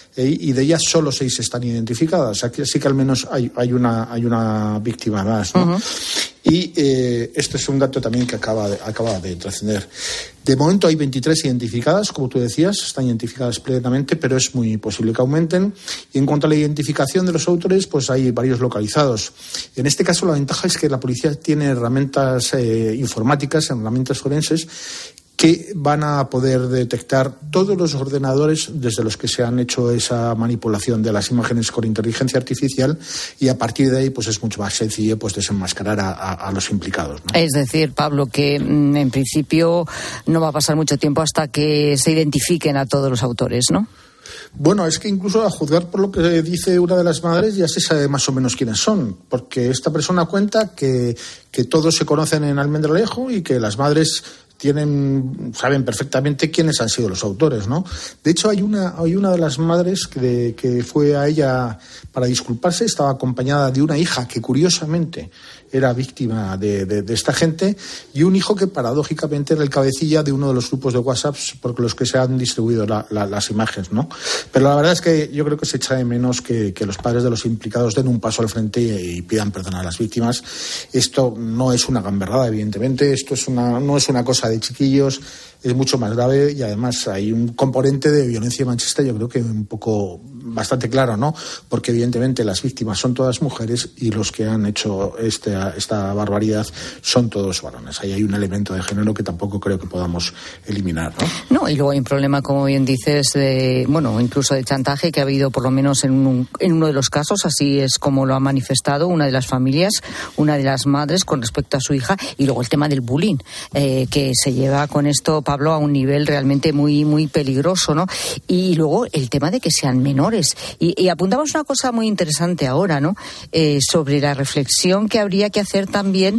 y de ellas solo seis están identificadas. Aquí sí que al menos hay, hay, una, hay una víctima más, ¿no? Uh-huh. Y eh, este es un dato también que acaba de, acaba de trascender. De momento hay veintitrés identificadas, como tú decías, están identificadas plenamente, pero es muy posible que aumenten. Y en cuanto a la identificación de los autores, pues hay varios localizados. En este caso la ventaja es que la policía tiene herramientas eh, informáticas, herramientas forenses, que van a poder detectar todos los ordenadores desde los que se han hecho esa manipulación de las imágenes con inteligencia artificial, y a partir de ahí pues es mucho más sencillo pues desenmascarar a, a, a los implicados, ¿no? Es decir, Pablo, que en principio no va a pasar mucho tiempo hasta que se identifiquen a todos los autores, ¿no? Bueno, es que incluso a juzgar por lo que dice una de las madres ya se sabe más o menos quiénes son, porque esta persona cuenta que, que todos se conocen en Almendralejo y que las madres tienen, saben perfectamente quiénes han sido los autores, ¿no? De hecho, hay una, hay una de las madres que, de, que fue a ella para disculparse, estaba acompañada de una hija que curiosamente era víctima de, de, de esta gente, y un hijo que paradójicamente era el cabecilla de uno de los grupos de WhatsApp por los que se han distribuido la, la, las imágenes, ¿no? Pero la verdad es que yo creo que se echa de menos que, que los padres de los implicados den un paso al frente y, y pidan perdón a las víctimas. Esto no es una gamberrada, evidentemente, esto es una, no es una cosa de chiquillos, es mucho más grave, y además hay un componente de violencia machista, yo creo que un poco bastante claro, ¿no? Porque evidentemente las víctimas son todas mujeres y los que han hecho este, esta barbaridad son todos varones. Ahí hay un elemento de género que tampoco creo que podamos eliminar, ¿no? No, y luego hay un problema, como bien dices, de, bueno, incluso de chantaje que ha habido por lo menos en, un, en uno de los casos, así es como lo ha manifestado una de las familias, una de las madres con respecto a su hija, y luego el tema del bullying, eh, que se lleva con esto, Pablo, a un nivel realmente muy, muy peligroso, ¿no? Y luego el tema de que sean menores. Y, y apuntamos una cosa muy interesante ahora, ¿no? Eh, sobre la reflexión que habría que hacer también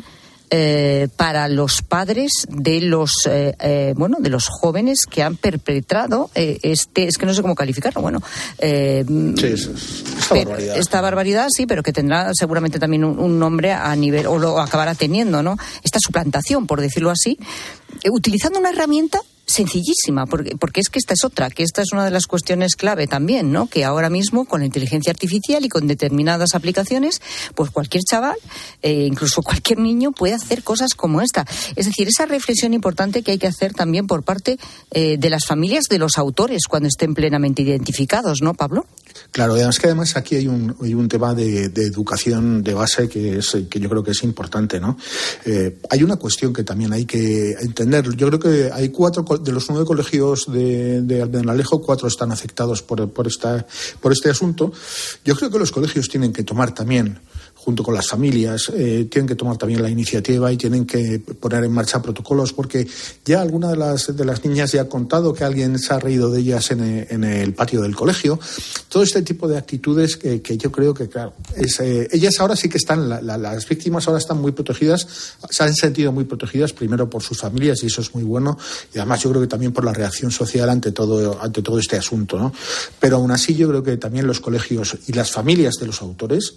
Eh, para los padres de los eh, eh, bueno de los jóvenes que han perpetrado eh, este, es que no sé cómo calificarlo, bueno eh, sí, es, esta barbaridad esta barbaridad sí, pero que tendrá seguramente también un, un nombre a nivel, o lo acabará teniendo, ¿no? Esta suplantación, por decirlo así, eh, utilizando una herramienta sencillísima, porque, porque es que esta es otra, que esta es una de las cuestiones clave también, ¿no? Que ahora mismo con la inteligencia artificial y con determinadas aplicaciones, pues cualquier chaval, eh, incluso cualquier niño puede hacer cosas como esta. Es decir, esa reflexión importante que hay que hacer también por parte eh, de las familias de los autores cuando estén plenamente identificados, ¿no, Pablo? Claro, además que además aquí hay un, hay un tema de, de educación de base que es que yo creo que es importante, ¿no? Eh, hay una cuestión que también hay que entender. Yo creo que hay cuatro de los nueve colegios de, de Almendralejo, cuatro están afectados por, por, esta, por este asunto. Yo creo que los colegios tienen que tomar también, junto con las familias, eh, tienen que tomar también la iniciativa y tienen que poner en marcha protocolos, porque ya alguna de las, de las niñas ya ha contado que alguien se ha reído de ellas en el, en el patio del colegio. Todo este tipo de actitudes que, que yo creo que, claro, es, eh, ellas ahora sí que están, la, la, las víctimas ahora están muy protegidas, se han sentido muy protegidas, primero por sus familias, y eso es muy bueno, y además yo creo que también por la reacción social ante todo, ante todo este asunto, ¿no? Pero aún así yo creo que también los colegios y las familias de los autores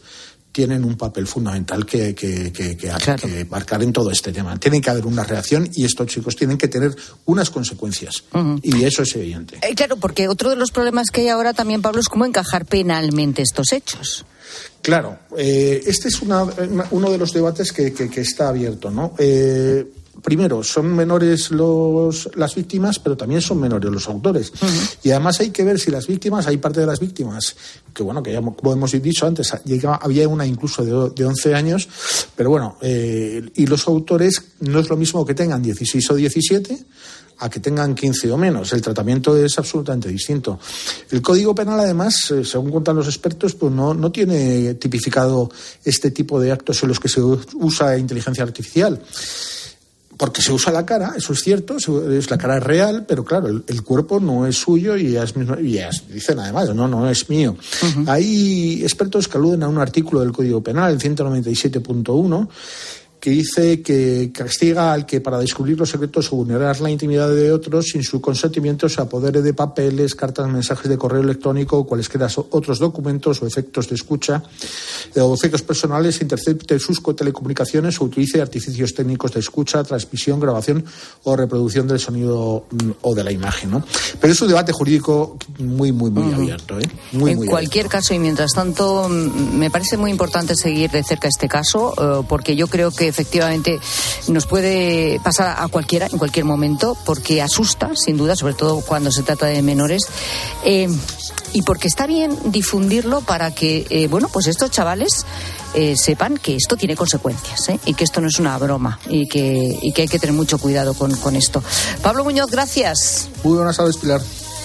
tienen un papel fundamental que, que, que, que, claro. que marcar en todo este tema. Tiene que haber una reacción y estos chicos tienen que tener unas consecuencias. Uh-huh. Y eso es evidente. Eh, claro, porque otro de los problemas que hay ahora también, Pablo, es cómo encajar penalmente estos hechos. Claro, eh, este es una, una, uno de los debates que, que, que está abierto, ¿no? Eh, Primero, son menores los, las víctimas, pero también son menores los autores. Uh-huh. Y además hay que ver si las víctimas, hay parte de las víctimas, que bueno, que ya como hemos dicho antes, llegaba, había una incluso de, de once años, pero bueno, eh, y los autores no es lo mismo que tengan dieciséis o diecisiete a que tengan quince o menos. El tratamiento es absolutamente distinto. El Código Penal, además, eh, según cuentan los expertos, pues no, no tiene tipificado este tipo de actos en los que se usa inteligencia artificial. Porque se usa la cara, eso es cierto, es la cara real, pero claro, el, el cuerpo no es suyo y ya, es, y ya es, dicen además, no, no es mío. Uh-huh. Hay expertos que aluden a un artículo del Código Penal, el ciento noventa y siete punto uno, que dice que castiga al que para descubrir los secretos o vulnerar la intimidad de otros sin su consentimiento se apodere de papeles, cartas, mensajes de correo electrónico o cualesquiera otros documentos o efectos de escucha o efectos personales, intercepte sus telecomunicaciones o utilice artificios técnicos de escucha, transmisión, grabación o reproducción del sonido o de la imagen, ¿no? Pero es un debate jurídico muy, muy, muy uh-huh. abierto, ¿eh? Muy, en muy cualquier abierto. caso, y mientras tanto, me parece muy importante seguir de cerca este caso, uh, porque yo creo que efectivamente nos puede pasar a cualquiera en cualquier momento, porque asusta, sin duda, sobre todo cuando se trata de menores, eh, y porque está bien difundirlo para que, eh, bueno, pues estos chavales eh, sepan que esto tiene consecuencias, ¿eh? Y que esto no es una broma y que, y que hay que tener mucho cuidado con, con esto. Pablo Muñoz, gracias. Muy buenas tardes, Pilar.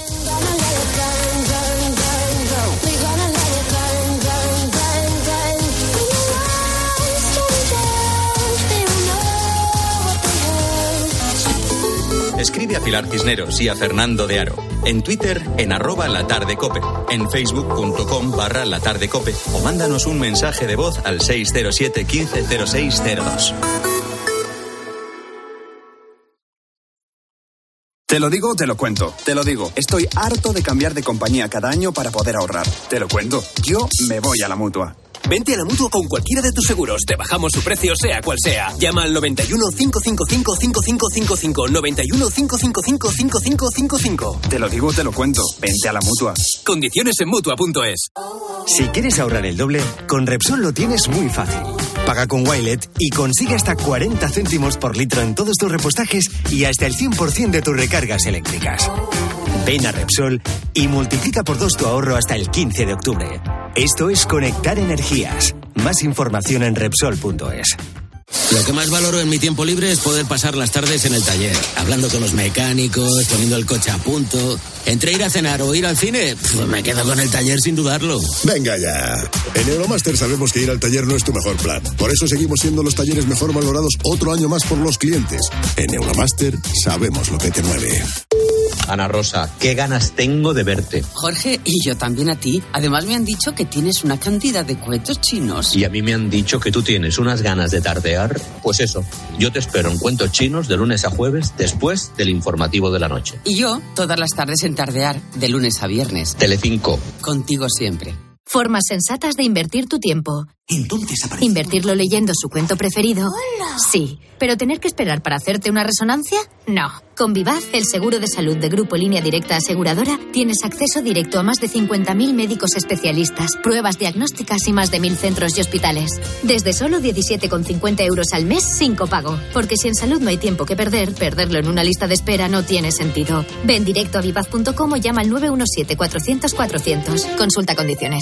Escribe a Pilar Cisneros y a Fernando de Aro. En Twitter, en arroba latardecope. En facebook.com barra latardecope. O mándanos un mensaje de voz al seis cero siete, quince, cero seis cero dos. Te lo digo, te lo cuento. Te lo digo. Estoy harto de cambiar de compañía cada año para poder ahorrar. Te lo cuento. Yo me voy a la Mutua. Vente a la Mutua con cualquiera de tus seguros. Te bajamos su precio, sea cual sea. Llama al noventa y uno, cinco cinco cinco, cinco cinco cinco cinco. noventa y uno, cinco cinco cinco, cinco cinco cinco cinco. Te lo digo, te lo cuento. Vente a la Mutua. Condiciones en Mutua punto es. Si quieres ahorrar el doble, con Repsol lo tienes muy fácil. Paga con Wilet y consigue hasta cuarenta céntimos por litro en todos tus repostajes y hasta el cien por ciento de tus recargas eléctricas. Ven a Repsol y multiplica por dos tu ahorro hasta el quince de octubre. Esto es conectar energías. Más información en Repsol punto es. Lo que más valoro en mi tiempo libre es poder pasar las tardes en el taller, hablando con los mecánicos, poniendo el coche a punto. Entre ir a cenar o ir al cine, pues me quedo con el taller sin dudarlo. Venga ya. En Euromaster sabemos que ir al taller no es tu mejor plan. Por eso seguimos siendo los talleres mejor valorados otro año más por los clientes. En Euromaster sabemos lo que te mueve. Ana Rosa, qué ganas tengo de verte. Jorge, y yo también a ti. Además me han dicho que tienes una cantidad de cuentos chinos. Y a mí me han dicho que tú tienes unas ganas de tardear. Pues eso, yo te espero en Cuentos Chinos de lunes a jueves, después del informativo de la noche. Y yo, todas las tardes en tardear, de lunes a viernes. Telecinco. Contigo siempre. Formas sensatas de invertir tu tiempo. Entonces aparece... ¿Invertirlo leyendo su cuento preferido? ¡Hola! Sí. ¿Pero tener que esperar para hacerte una resonancia? No. Con Vivaz, el seguro de salud de Grupo Línea Directa Aseguradora, tienes acceso directo a más de cincuenta mil médicos especialistas, pruebas diagnósticas y más de mil centros y hospitales. Desde solo diecisiete con cincuenta euros al mes sin copago. Porque si en salud no hay tiempo que perder, perderlo en una lista de espera no tiene sentido. Ven directo a vivaz punto com o llama al nueve uno siete, cuatrocientos, cuatrocientos. Consulta condiciones.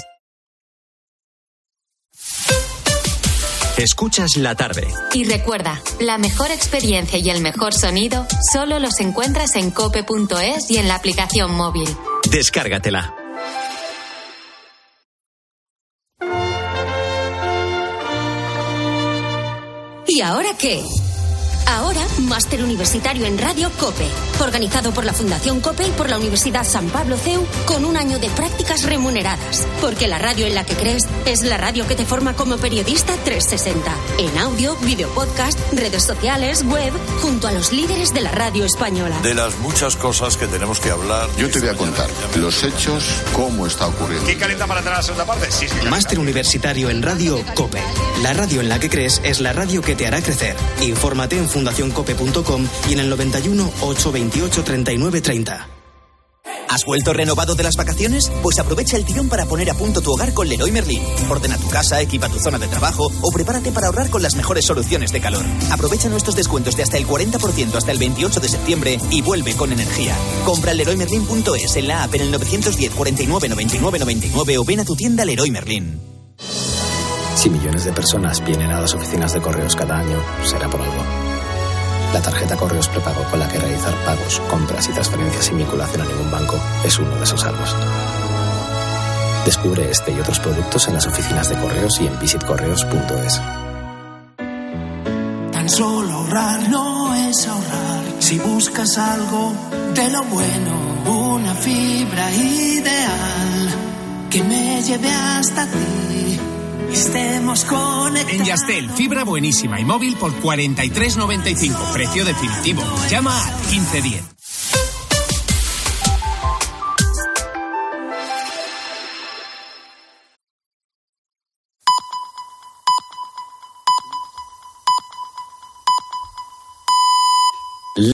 Escuchas la tarde. Y recuerda, la mejor experiencia y el mejor sonido solo los encuentras en cope punto es y en la aplicación móvil. Descárgatela. ¿Y ahora qué? Ahora, máster universitario en Radio COPE, organizado por la Fundación COPE y por la Universidad San Pablo C E U, con un año de prácticas remuneradas. Porque la radio en la que crees es la radio que te forma como periodista trescientos sesenta. En audio, video podcast, redes sociales, web, junto a los líderes de la radio española. De las muchas cosas que tenemos que hablar. Yo te voy a contar los hechos, cómo está ocurriendo. ¿Quién calienta para entrar a la segunda parte? Sí, sí, máster universitario en Radio COPE. La radio en la que crees es la radio que te hará crecer. Infórmate en fundación cope punto com y en el noventa y uno, ochocientos veintiocho, treinta y nueve treinta. ¿Has vuelto renovado de las vacaciones? Pues aprovecha el tirón para poner a punto tu hogar con Leroy Merlin. Ordena tu casa, equipa tu zona de trabajo o prepárate para ahorrar con las mejores soluciones de calor. Aprovecha nuestros descuentos de hasta el cuarenta por ciento hasta el veintiocho de septiembre y vuelve con energía. Compra en leroy merlin punto es, en la app, en el novecientos diez, cuarenta y nueve, noventa y nueve, noventa y nueve o ven a tu tienda Leroy Merlin. Si millones de personas vienen a las oficinas de correos cada año, será por algo. La tarjeta Correos Prepago, con la que realizar pagos, compras y transferencias sin vinculación a ningún banco, es uno de esos algos. Descubre este y otros productos en las oficinas de correos y en visit correos punto es. Tan solo ahorrar no es ahorrar. Si buscas algo de lo bueno, una fibra ideal que me lleve hasta ti. Estemos conectados. En Yastel, fibra buenísima y móvil por cuarenta y tres noventa y cinco. Precio definitivo. Llama al quince diez.